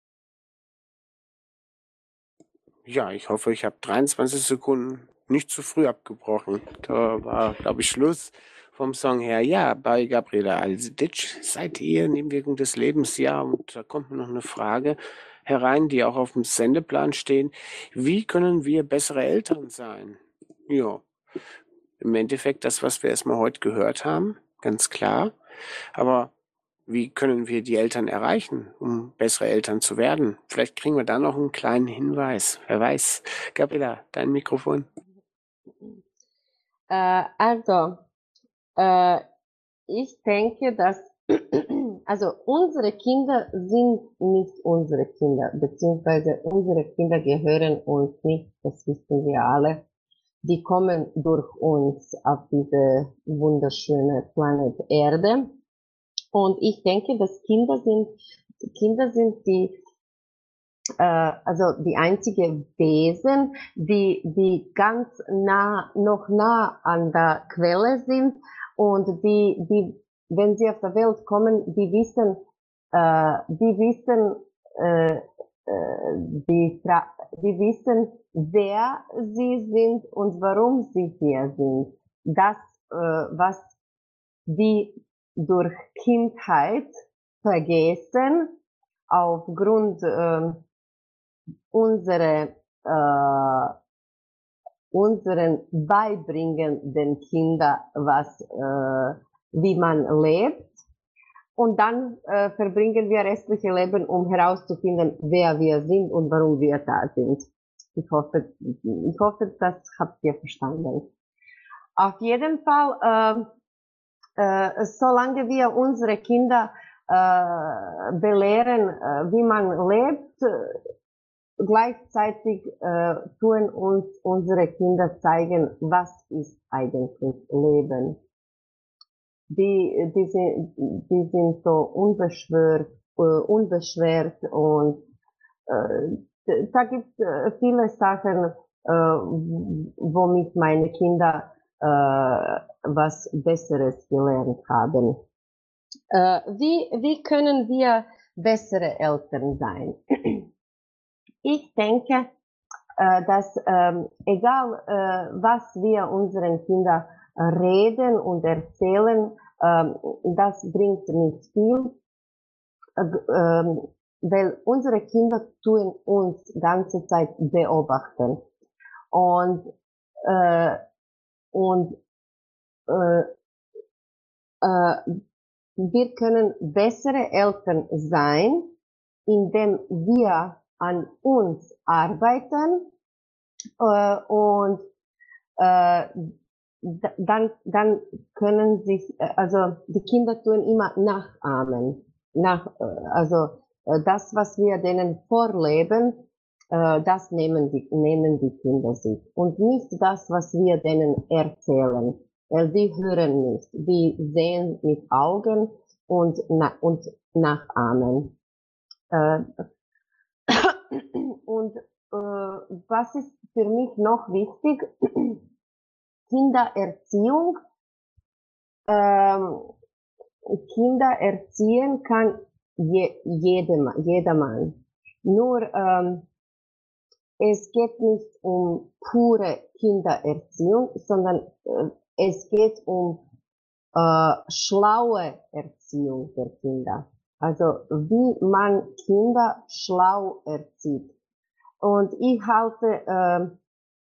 Ja, ich hoffe, ich habe 23 Sekunden nicht zu früh abgebrochen. Da war, glaube ich, Schluss vom Song her. Ja, bei Gabriela Alsidic seid ihr Nebenwirkung des Lebens. Ja, und da kommt mir noch eine Frage herein, die auch auf dem Sendeplan stehen. Wie können wir bessere Eltern sein? Ja, im Endeffekt das, was wir erstmal heute gehört haben, ganz klar. Aber wie können wir die Eltern erreichen, um bessere Eltern zu werden? Vielleicht kriegen wir da noch einen kleinen Hinweis. Wer weiß. Gabriela, dein Mikrofon. Also, ich denke, dass also unsere Kinder sind nicht unsere Kinder, beziehungsweise unsere Kinder gehören uns nicht, das wissen wir alle. Die kommen durch uns auf diese wunderschöne Planet Erde. Und ich denke, dass Kinder sind die, also die einzige Wesen, die ganz noch nah an der Quelle sind und die, wenn sie auf der Welt kommen, die wissen, die wissen, wer sie sind und warum sie hier sind. Das, was die durch Kindheit vergessen, aufgrund unseren beibringen den Kindern, wie man lebt. Und dann verbringen wir restliche Leben, um herauszufinden, wer wir sind und warum wir da sind. Ich hoffe, das habt ihr verstanden. Auf jeden Fall, solange wir unsere Kinder belehren, wie man lebt, gleichzeitig tun uns unsere Kinder zeigen, was ist eigentlich Leben. Die sind so unbeschwert und da gibt es viele Sachen, womit meine Kinder was Besseres gelernt haben. Wie können wir bessere Eltern sein? Ich denke, dass egal was wir unseren Kindern reden und erzählen, das bringt nicht viel, weil unsere Kinder tun uns die ganze Zeit beobachten. Und wir können bessere Eltern sein, indem wir an uns arbeiten und dann können sich, also die Kinder tun immer nachahmen. Also das, was wir denen vorleben, das nehmen die Kinder sich. Und nicht das, was wir denen erzählen. Weil die hören nicht. Die sehen mit Augen und nachahmen. Und was ist für mich noch wichtig? Kindererziehung. Kinder erziehen kann jedermann. Nur es geht nicht um pure Kindererziehung, sondern es geht um schlaue Erziehung der Kinder. Also wie man Kinder schlau erzieht. Und ich habe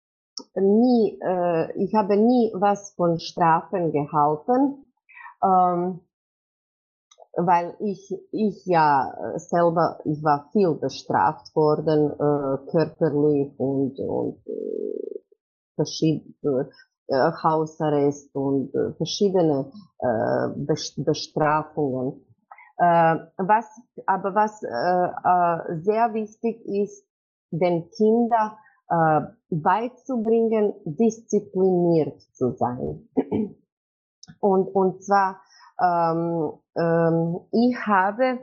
nie was von Strafen gehalten, weil ich war viel bestraft worden, körperlich und verschiedene Hausarrest und verschiedene Bestrafungen. Was sehr wichtig ist, den Kindern beizubringen, diszipliniert zu sein. Und zwar, ich habe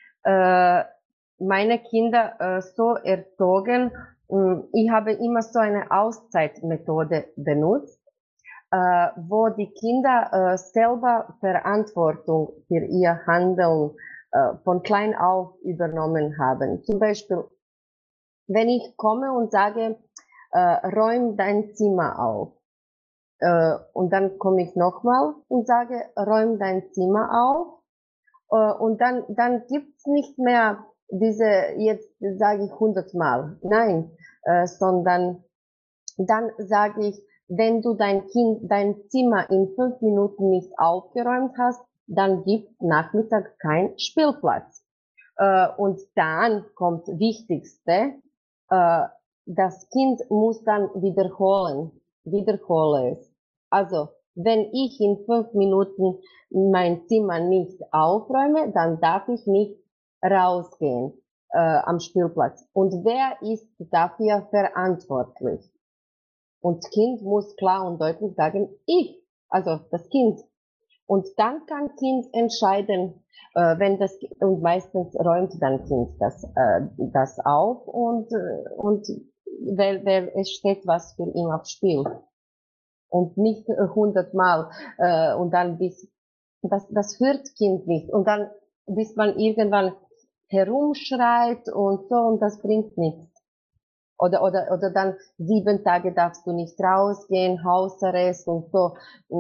meine Kinder so erzogen, ich habe immer so eine Auszeitmethode benutzt, wo die Kinder selber Verantwortung für ihr Handeln von klein auf übernommen haben. Zum Beispiel, wenn ich komme und sage, räum dein Zimmer auf, und dann komme ich nochmal und sage, räum dein Zimmer auf, und dann gibt's nicht mehr diese, jetzt sage ich 100-mal, nein, sondern dann sage ich, wenn du dein Zimmer in 5 Minuten nicht aufgeräumt hast, dann gibt Nachmittag kein Spielplatz. Und dann kommt Wichtigste, das Kind muss dann wiederhole es. Also, wenn ich in 5 Minuten mein Zimmer nicht aufräume, dann darf ich nicht rausgehen am Spielplatz. Und wer ist dafür verantwortlich? Und das Kind muss klar und deutlich sagen, ich, also das Kind. Und dann kann Kind entscheiden, und meistens räumt dann Kind das auf und weil es steht was für ihn aufs Spiel. Und nicht 100-mal, und dann das hört Kind nicht. Und dann, bis man irgendwann herumschreit und so, und das bringt nichts. Oder dann 7 Tage darfst du nicht rausgehen, Hausarrest und so.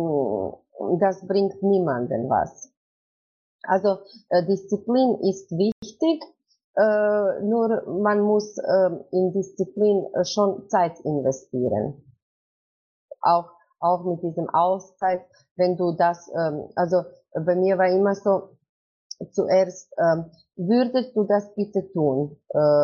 Das bringt niemanden was. Also Disziplin ist wichtig, nur man muss in Disziplin schon Zeit investieren. Auch mit diesem Auszeit, wenn du das, also bei mir war immer so, zuerst würdest du das bitte tun,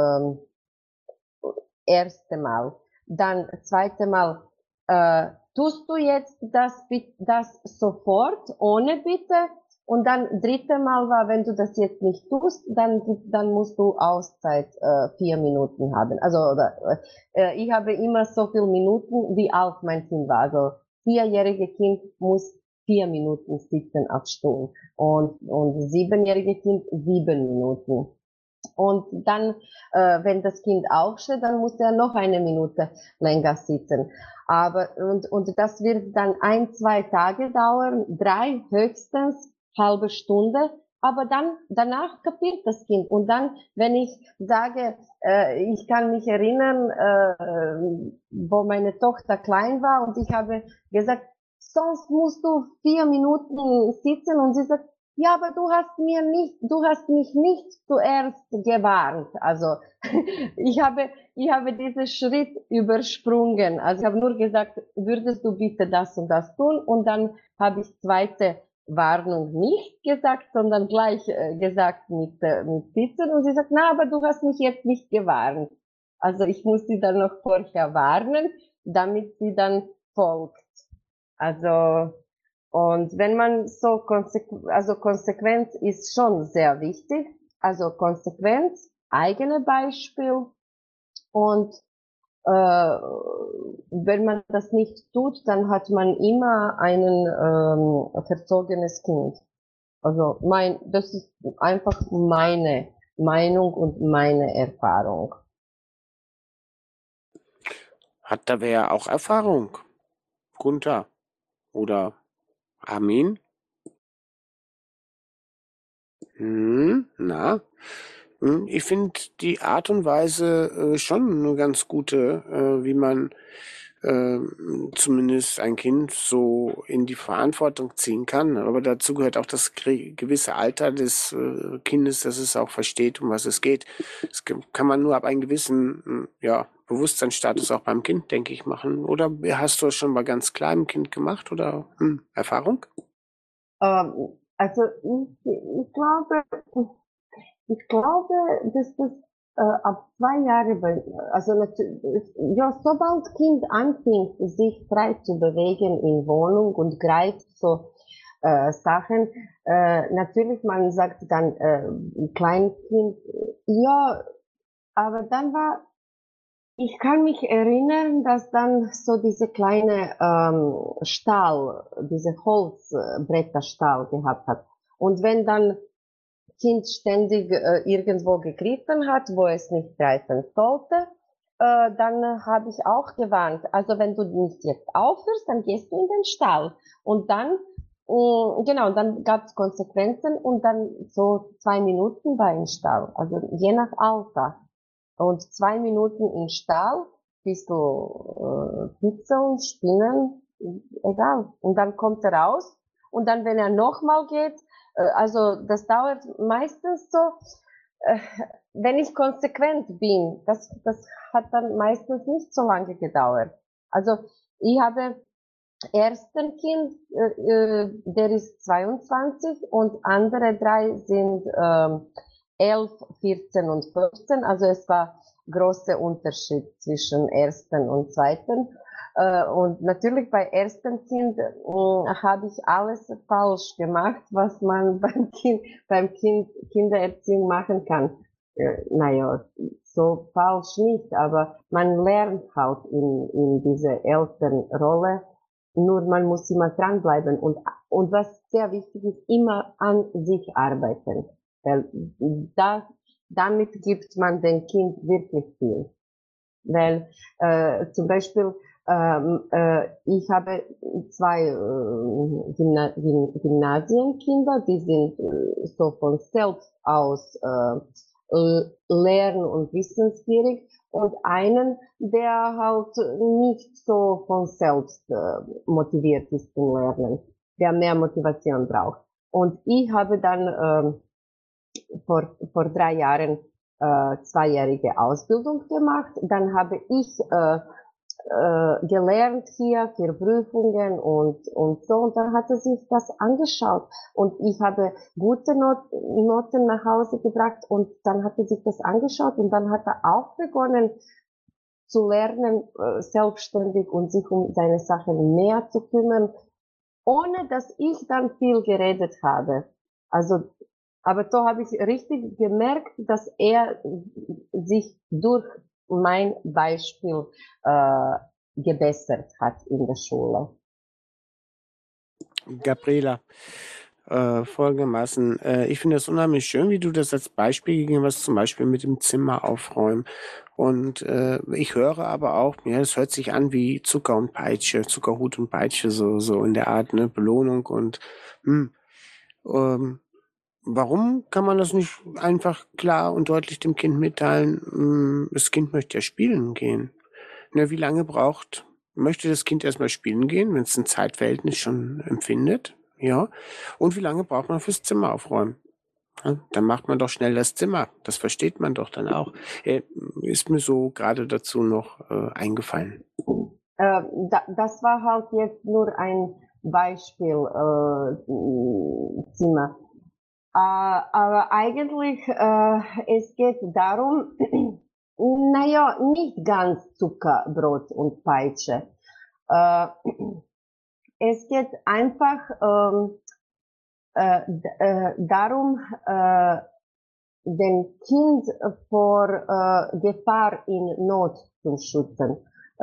erste Mal, dann zweite Mal, tust du jetzt das sofort, ohne Bitte, und dann dritte Mal war, wenn du das jetzt nicht tust, dann musst du Auszeit 4 Minuten haben. Also ich habe immer so viele Minuten, wie alt mein Kind war. Also 4-jährige Kind muss 4 Minuten sitzen auf Stuhl und 7-jährige Kind 7 Minuten. Und dann, wenn das Kind aufsteht, dann muss er noch 1 Minute länger sitzen. Aber und das wird dann 1-2 Tage dauern, 3 höchstens, halbe Stunde. Aber dann danach kapiert das Kind. Und dann, wenn ich sage, ich kann mich erinnern, wo meine Tochter klein war, und ich habe gesagt, sonst musst du 4 Minuten sitzen, und sie sagt, ja, aber du hast mich nicht zuerst gewarnt. Also ich habe diesen Schritt übersprungen. Also ich habe nur gesagt, würdest du bitte das und das tun? Und dann habe ich zweite Warnung nicht gesagt, sondern gleich gesagt mit Sitzen. Und sie sagt, na, aber du hast mich jetzt nicht gewarnt. Also ich muss sie dann noch vorher warnen, damit sie dann folgt. Also, und wenn man so Konsequenz ist schon sehr wichtig. Also Konsequenz, eigene Beispiel, und wenn man das nicht tut, dann hat man immer ein verzogenes Kind. Also das ist einfach meine Meinung und meine Erfahrung. Hat da wer auch Erfahrung? Gunther oder Armin? Na? Ich finde die Art und Weise schon eine ganz gute, wie man zumindest ein Kind so in die Verantwortung ziehen kann. Aber dazu gehört auch das gewisse Alter des Kindes, dass es auch versteht, um was es geht. Das kann man nur ab einem gewissen Bewusstseinsstatus auch beim Kind, denke ich, machen. Oder hast du es schon bei ganz kleinem Kind gemacht oder Erfahrung? Also ich glaube, dass das ab 2 Jahren, also ja, sobald Kind anfängt, sich frei zu bewegen in Wohnung und greift so Sachen, natürlich man sagt dann Kleinkind, ja, aber dann ich kann mich erinnern, dass dann so diese kleine Stahl, diese Holzbretterstahl gehabt hat. Und wenn dann Kind ständig irgendwo gegriffen hat, wo es nicht greifen sollte, dann habe ich auch gewarnt. Also wenn du nicht jetzt aufhörst, dann gehst du in den Stall. Und dann, genau, dann gab es Konsequenzen und dann so 2 Minuten war im Stall. Also je nach Alter. Und 2 Minuten im Stall, bist du Pizza, Spinnen, egal. Und dann kommt er raus. Und dann, wenn er nochmal geht, also das dauert meistens so, wenn ich konsequent bin, das hat dann meistens nicht so lange gedauert. Also ich habe ersten Kind, der ist 22 und andere 3 sind 11, 14 und 15. Also es war großer Unterschied zwischen ersten und zweiten. Und natürlich bei ersten Kind habe ich alles falsch gemacht, was man beim Kindererziehung machen kann. Naja, so falsch nicht, aber man lernt halt in dieser Elternrolle. Nur man muss immer dranbleiben und was sehr wichtig ist, immer an sich arbeiten. Weil damit gibt man dem Kind wirklich viel. Weil zum Beispiel ich habe 2 Gymnasienkinder, die sind so von selbst aus lern- und wissensgierig und einen, der halt nicht so von selbst motiviert ist zum Lernen, der mehr Motivation braucht. Und ich habe dann vor 3 Jahren 2-jährige Ausbildung gemacht. Dann habe ich gelernt hier für Prüfungen und so. Und dann hat er sich das angeschaut. Und ich habe gute Noten nach Hause gebracht. Und dann hat er sich das angeschaut. Und dann hat er auch begonnen zu lernen, selbstständig und sich um seine Sachen mehr zu kümmern, ohne dass ich dann viel geredet habe. Also, aber so habe ich richtig gemerkt, dass er sich durch mein Beispiel gebessert hat in der Schule. Gabriela, folgendermaßen, ich finde es unheimlich schön, wie du das als Beispiel gegeben hast, zum Beispiel mit dem Zimmer aufräumen. Und ich höre aber auch, ja, es hört sich an wie Zucker und Peitsche, Zuckerhut und Peitsche, so in der Art, ne, Belohnung und warum kann man das nicht einfach klar und deutlich dem Kind mitteilen? Das Kind möchte ja spielen gehen. Ne, wie lange möchte das Kind erstmal spielen gehen, wenn es ein Zeitverhältnis schon empfindet? Ja. Und wie lange braucht man fürs Zimmer aufräumen? Ja, dann macht man doch schnell das Zimmer. Das versteht man doch dann auch. Ist mir so gerade dazu noch eingefallen. Das war halt jetzt nur ein Beispiel Zimmer. Aber eigentlich, es geht darum, naja, nicht ganz Zuckerbrot und Peitsche. Es geht einfach darum, den Kind vor Gefahr in Not zu schützen.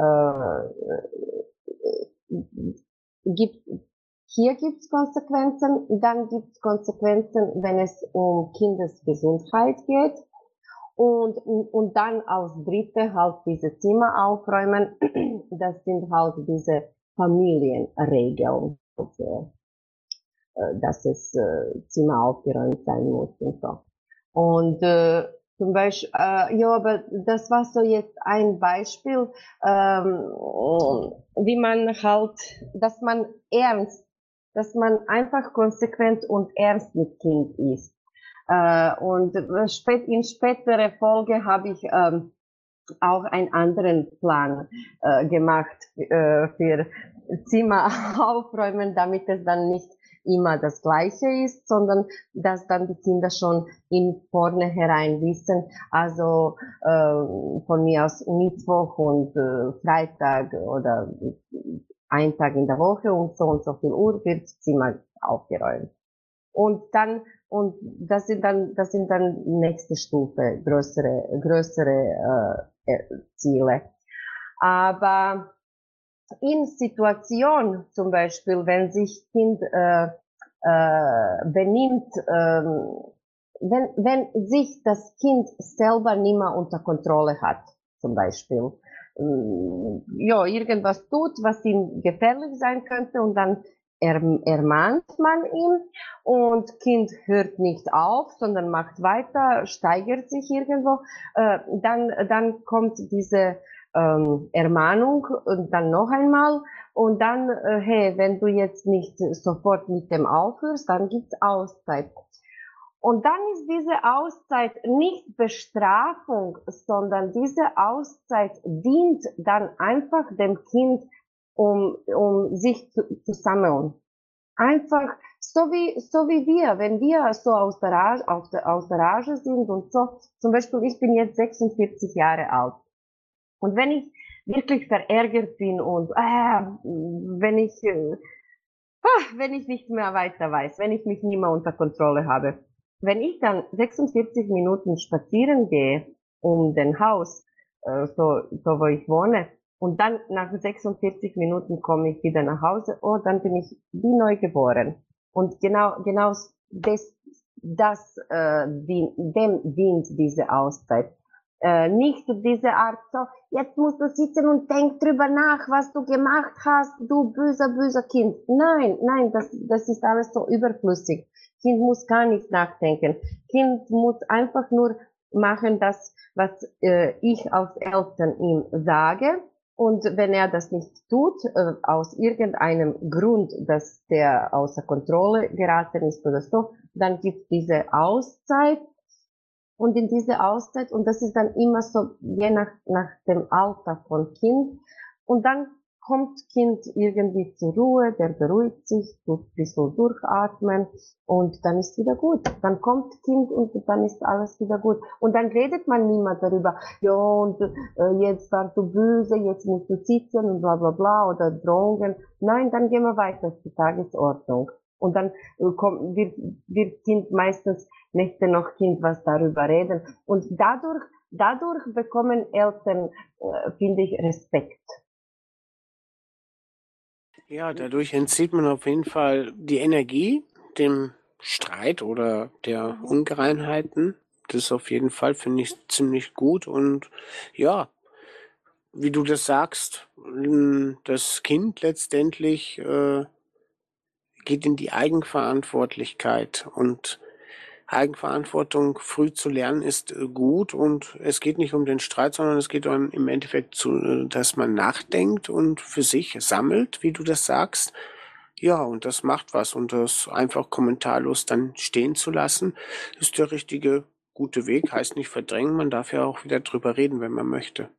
Hier gibt's Konsequenzen, dann gibt's Konsequenzen, wenn es um Kindesgesundheit geht. Und dann als Dritte halt diese Zimmer aufräumen. Das sind halt diese Familienregeln, dass es Zimmer aufgeräumt sein muss und so. Und Zum Beispiel, ja, aber das war so jetzt ein Beispiel, wie man halt, dass man einfach konsequent und ernst mit Kind ist. Und in späterer Folge habe ich auch einen anderen Plan gemacht für Zimmer aufräumen, damit es dann nicht immer das Gleiche ist, sondern dass dann die Kinder schon in vornherein wissen, also von mir aus Mittwoch und Freitag oder ein Tag in der Woche und so viel Uhr wird das Zimmer aufgeräumt. Und das sind dann nächste Stufe, größere Ziele. Aber in Situation zum Beispiel, wenn sich Kind benimmt, wenn sich das Kind selber nicht mehr unter Kontrolle hat, zum Beispiel, ja, irgendwas tut, was ihm gefährlich sein könnte und dann ermahnt man ihn und Kind hört nicht auf, sondern macht weiter, steigert sich irgendwo, dann kommt diese Ermahnung und dann noch einmal und dann, hey, wenn du jetzt nicht sofort mit dem aufhörst, dann gibt's Auszeit. Und dann ist diese Auszeit nicht Bestrafung, sondern diese Auszeit dient dann einfach dem Kind, um sich zu sammeln. Einfach so wie wir, wenn wir so aus der Rage sind und so. Zum Beispiel, ich bin jetzt 46 Jahre alt. Und wenn ich wirklich verärgert bin und wenn ich nicht mehr weiter weiß, wenn ich mich nicht mehr unter Kontrolle habe, wenn ich dann 46 Minuten spazieren gehe um den Haus, so wo ich wohne, und dann nach 46 Minuten komme ich wieder nach Hause, dann bin ich wie neu geboren. Und genau dem dient diese Auszeit. Nicht diese Art so, jetzt musst du sitzen und denk drüber nach, was du gemacht hast, du böser Kind. Nein, das ist alles so überflüssig. Kind muss gar nicht nachdenken. Kind muss einfach nur machen das, was ich als Eltern ihm sage. Und wenn er das nicht tut, aus irgendeinem Grund, dass der außer Kontrolle geraten ist oder so, dann gibt diese Auszeit. Und in diese Auszeit, und das ist dann immer so, je nach dem Alter von Kind, und dann kommt Kind irgendwie zur Ruhe, der beruhigt sich, tut ein bisschen durchatmen, und dann ist wieder gut. Dann kommt Kind und dann ist alles wieder gut. Und dann redet man nicht mehr darüber, ja, und jetzt warst du böse, jetzt musst du sitzen und bla bla bla, oder Drohungen. Nein, dann gehen wir weiter zur Tagesordnung. Und dann wird Kind meistens möchte noch Kind was darüber reden. Und dadurch bekommen Eltern, finde ich, Respekt. Ja, dadurch entzieht man auf jeden Fall die Energie dem Streit oder der Ungereimtheiten. Das ist auf jeden Fall, finde ich, ziemlich gut. Und ja, wie du das sagst, das Kind letztendlich geht in die Eigenverantwortlichkeit, und Eigenverantwortung früh zu lernen ist gut, und es geht nicht um den Streit, sondern es geht dann im Endeffekt dass man nachdenkt und für sich sammelt, wie du das sagst. Ja, und das macht was, und das einfach kommentarlos dann stehen zu lassen, ist der richtige, gute Weg, heißt nicht verdrängen, man darf ja auch wieder drüber reden, wenn man möchte.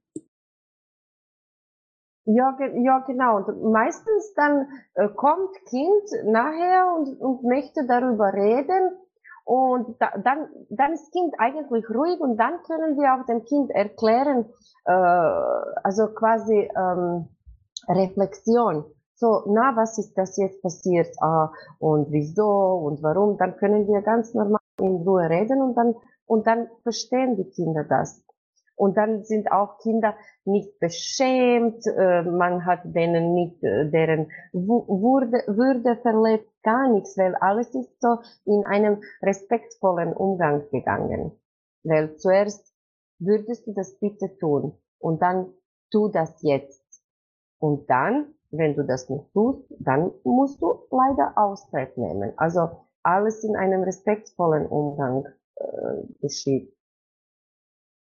Ja, genau. Und meistens dann kommt Kind nachher und möchte darüber reden. Und dann ist Kind eigentlich ruhig, und dann können wir auch dem Kind erklären, also quasi Reflexion. So, was ist das jetzt passiert? Und wieso und warum? Dann können wir ganz normal in Ruhe reden, und dann verstehen die Kinder das. Und dann sind auch Kinder nicht beschämt, man hat denen nicht deren Würde verletzt, gar nichts, weil alles ist so in einem respektvollen Umgang gegangen. Weil zuerst würdest du das bitte tun, und dann tu das jetzt. Und dann, wenn du das nicht tust, dann musst du leider Auszeit nehmen. Also alles in einem respektvollen Umgang geschieht.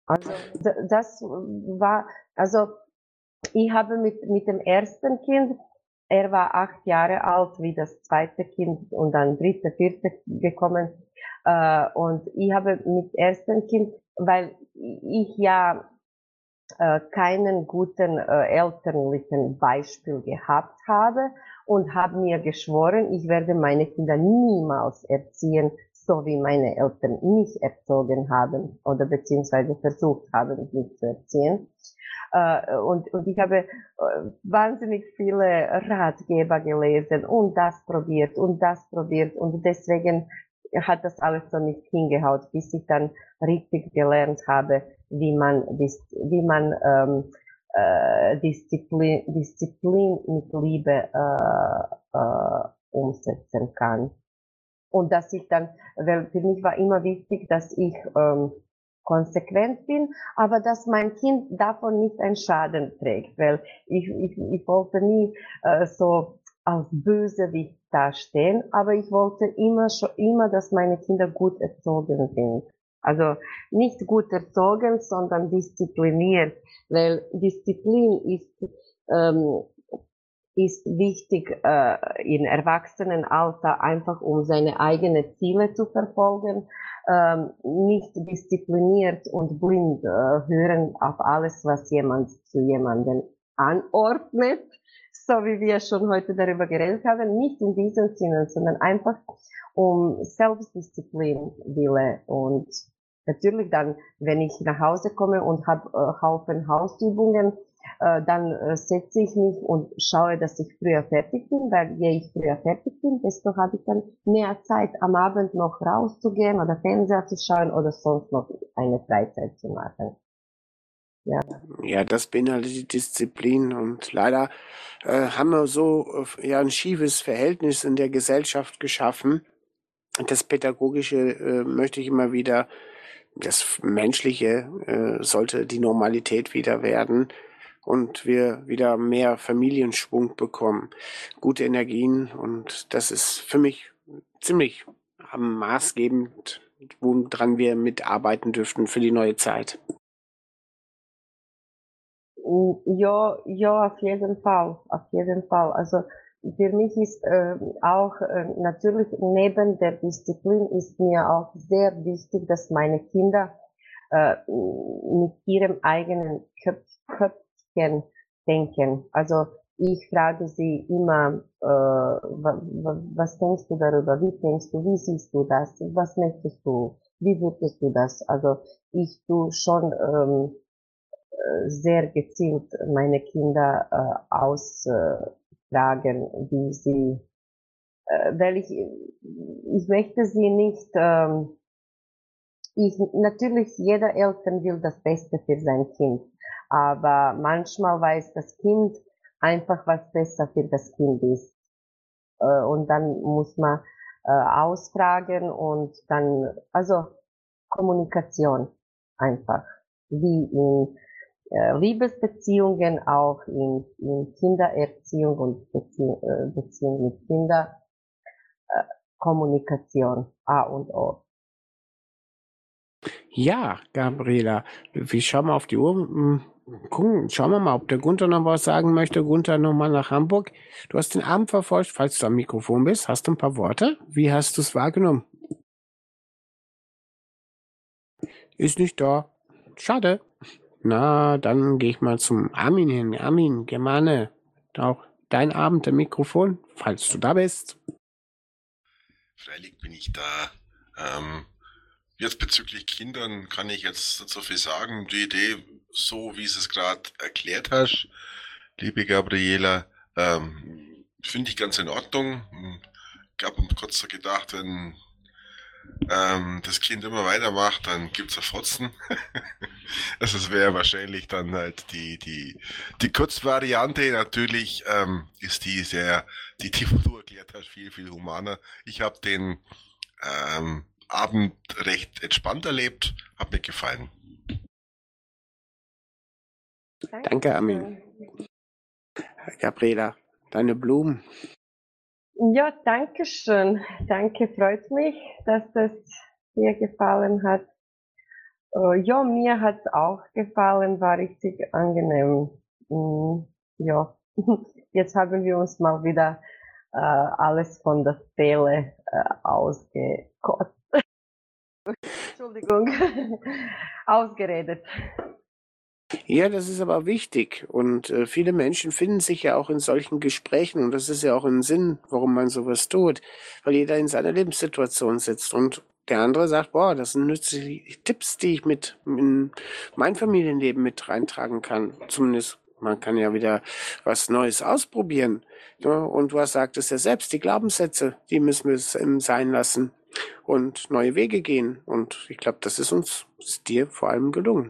Also das war, also ich habe mit dem ersten Kind, er war 8 Jahre alt, wie das zweite Kind und dann dritte, vierte gekommen. Und ich habe mit ersten Kind, weil ich ja keinen guten elterlichen Beispiel gehabt habe und habe mir geschworen, ich werde meine Kinder niemals erziehen, so wie meine Eltern mich erzogen haben oder beziehungsweise versucht haben, mich zu erziehen. Und ich habe wahnsinnig viele Ratgeber gelesen und das probiert und deswegen hat das alles so nicht hingehaut, bis ich dann richtig gelernt habe, wie man Disziplin mit Liebe umsetzen kann. Und dass ich dann, weil für mich war immer wichtig, dass ich konsequent bin, aber dass mein Kind davon nicht einen Schaden trägt, weil ich wollte nie so als Bösewicht dastehen, aber ich wollte immer, dass meine Kinder gut erzogen sind. Also nicht gut erzogen, sondern diszipliniert, weil Disziplin ist wichtig im Erwachsenenalter, einfach um seine eigenen Ziele zu verfolgen, nicht diszipliniert und blind hören auf alles, was jemand zu jemandem anordnet, so wie wir schon heute darüber geredet haben, nicht in diesem Sinne, sondern einfach um Selbstdisziplin wille. Und natürlich dann, wenn ich nach Hause komme und habe Haufen Hausübungen, dann setze ich mich und schaue, dass ich früher fertig bin, weil je ich früher fertig bin, desto habe ich dann mehr Zeit, am Abend noch rauszugehen oder Fernseher zu schauen oder sonst noch eine Freizeit zu machen. Ja. Ja, das beinhaltet die Disziplin und leider haben wir so ja ein schiefes Verhältnis in der Gesellschaft geschaffen. Das Pädagogische möchte ich immer wieder, das Menschliche sollte die Normalität wieder werden und wir wieder mehr Familienschwung bekommen, gute Energien und das ist für mich ziemlich maßgebend, woran wir mitarbeiten dürften für die neue Zeit. Ja, ja, auf jeden Fall, auf jeden Fall. Also für mich ist auch natürlich neben der Disziplin ist mir auch sehr wichtig, dass meine Kinder mit ihrem eigenen Köpfchen denken. Also ich frage sie immer, was denkst du darüber? Wie denkst du? Wie siehst du das? Was möchtest du? Wie würdest du das? Also ich tue schon sehr gezielt meine Kinder ausfragen, wie sie, weil ich möchte sie nicht, natürlich jeder Eltern will das Beste für sein Kind, aber manchmal weiß das Kind einfach, was besser für das Kind ist. Und dann muss man ausfragen und dann, also Kommunikation einfach, wie in Liebesbeziehungen, auch in Kindererziehung und Beziehung mit Kindern, Kommunikation, A und O. Ja, Gabriela, wir schauen mal auf die Uhr. Schauen wir mal, ob der Gunther noch was sagen möchte. Gunther nochmal nach Hamburg. Du hast den Abend verfolgt, falls du am Mikrofon bist. Hast du ein paar Worte? Wie hast du es wahrgenommen? Ist nicht da. Schade. Na, dann gehe ich mal zum Armin hin. Armin, Germane, auch dein Abend am Mikrofon, falls du da bist. Freilich bin ich da. Jetzt bezüglich Kindern kann ich jetzt nicht so viel sagen. Die Idee, so wie du es gerade erklärt hast, liebe Gabriela, finde ich ganz in Ordnung. Ich habe mir kurz so gedacht, wenn das Kind immer weitermacht, dann gibt's ein Fotzen. Also es wäre wahrscheinlich dann halt die Kurzvariante. Natürlich ist die du erklärt hast, viel, viel humaner. Ich habe den Abend recht entspannt erlebt, hat mir gefallen. Danke, Armin. Gabriela, deine Blumen. Ja, danke schön. Danke, freut mich, dass das dir gefallen hat. Ja, mir hat's auch gefallen, war richtig angenehm. Ja, jetzt haben wir uns mal wieder alles von der Seele ausgekotzt. Entschuldigung, ausgeredet. Ja, das ist aber wichtig. Und viele Menschen finden sich ja auch in solchen Gesprächen. Und das ist ja auch ein Sinn, warum man sowas tut. Weil jeder in seiner Lebenssituation sitzt. Und der andere sagt, boah, das sind nützliche Tipps, die ich mit in mein Familienleben mit reintragen kann. Zumindest, man kann ja wieder was Neues ausprobieren. Ja, und du sagtest ja selbst, die Glaubenssätze, die müssen wir sein lassen und neue Wege gehen. Und ich glaube, das ist dir vor allem gelungen.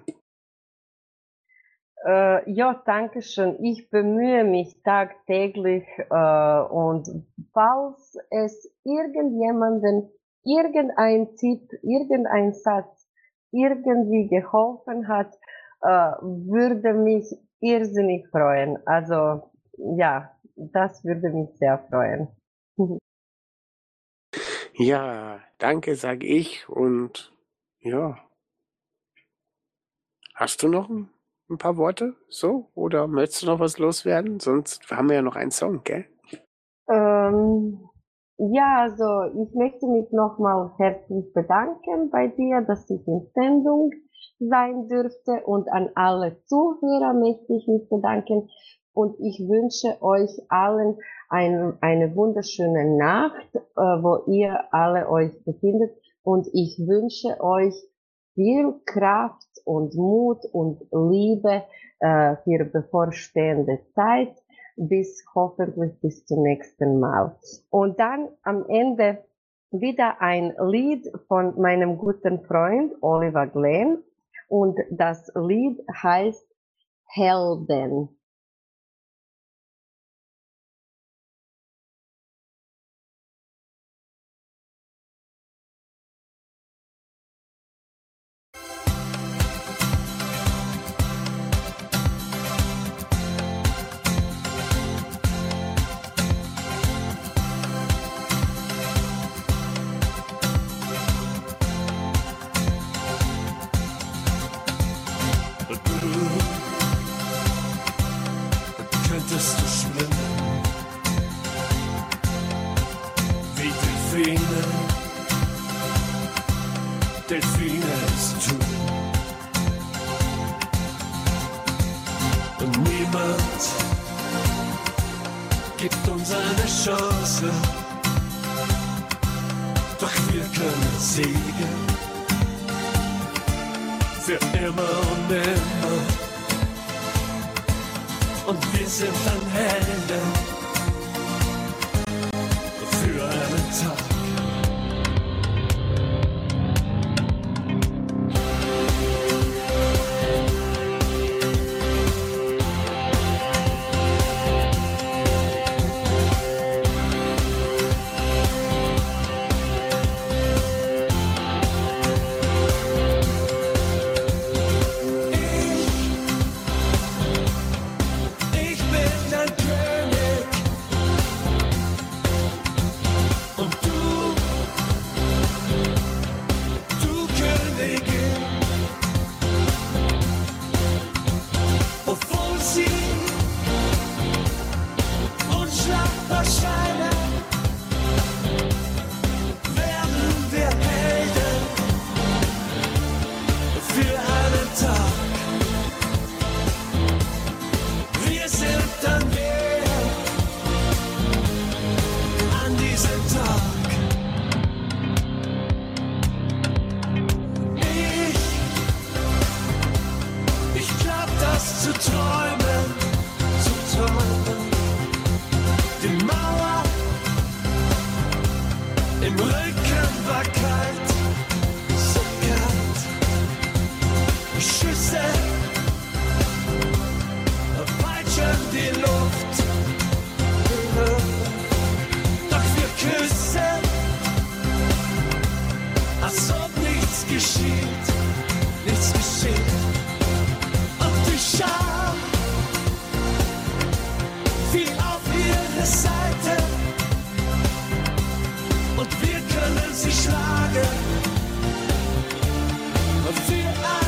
Ja, danke schön. Ich bemühe mich tagtäglich und falls es irgendjemanden, irgendein Tipp, irgendein Satz irgendwie geholfen hat, würde mich irrsinnig freuen. Also ja, das würde mich sehr freuen. Ja, danke, sage ich. Und ja, hast du noch ein paar Worte so? Oder möchtest du noch was loswerden? Sonst haben wir ja noch einen Song, gell? Ja, also ich möchte mich nochmal herzlich bedanken bei dir, dass ich in Sendung sein dürfte, und an alle Zuhörer möchte ich mich bedanken, und ich wünsche euch allen eine wunderschöne Nacht, wo ihr alle euch befindet, und ich wünsche euch viel Kraft und Mut und Liebe für bevorstehende Zeit, hoffentlich bis zum nächsten Mal. Und dann am Ende wieder ein Lied von meinem guten Freund Oliver Glenn, und das Lied heißt Helden. Könntest du schwimmen wie Delfine, Delfine es tun. Und niemand gibt uns eine Chance, doch wir können siegen, für immer und immer. Und wir sind dann Helden für einen Tag. Ich bin ein König und du Königin. Obwohl sie unschlagbar scheinen, werden wir Helden für einen Tag. Wir sind dann mehr an diesem Tag. Ich glaub, das zu träumen, die Mauer im Rücken war kalt, so kalt. Schüsse peitschen die Luft, doch wir küssen, als ob nichts geschieht, nichts geschieht. Und die Schar fiel auf ihre Seite, und wir können sie schlagen für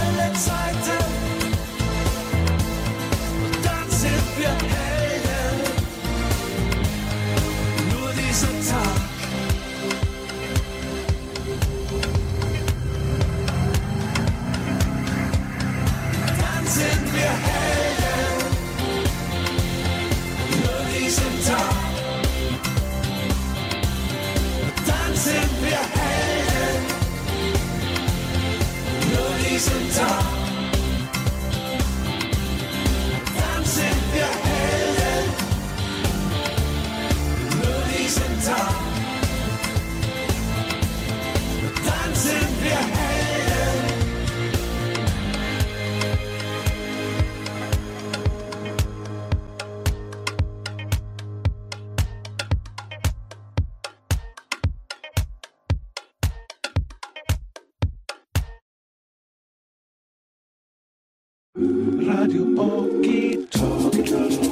Radio Okie Talkie.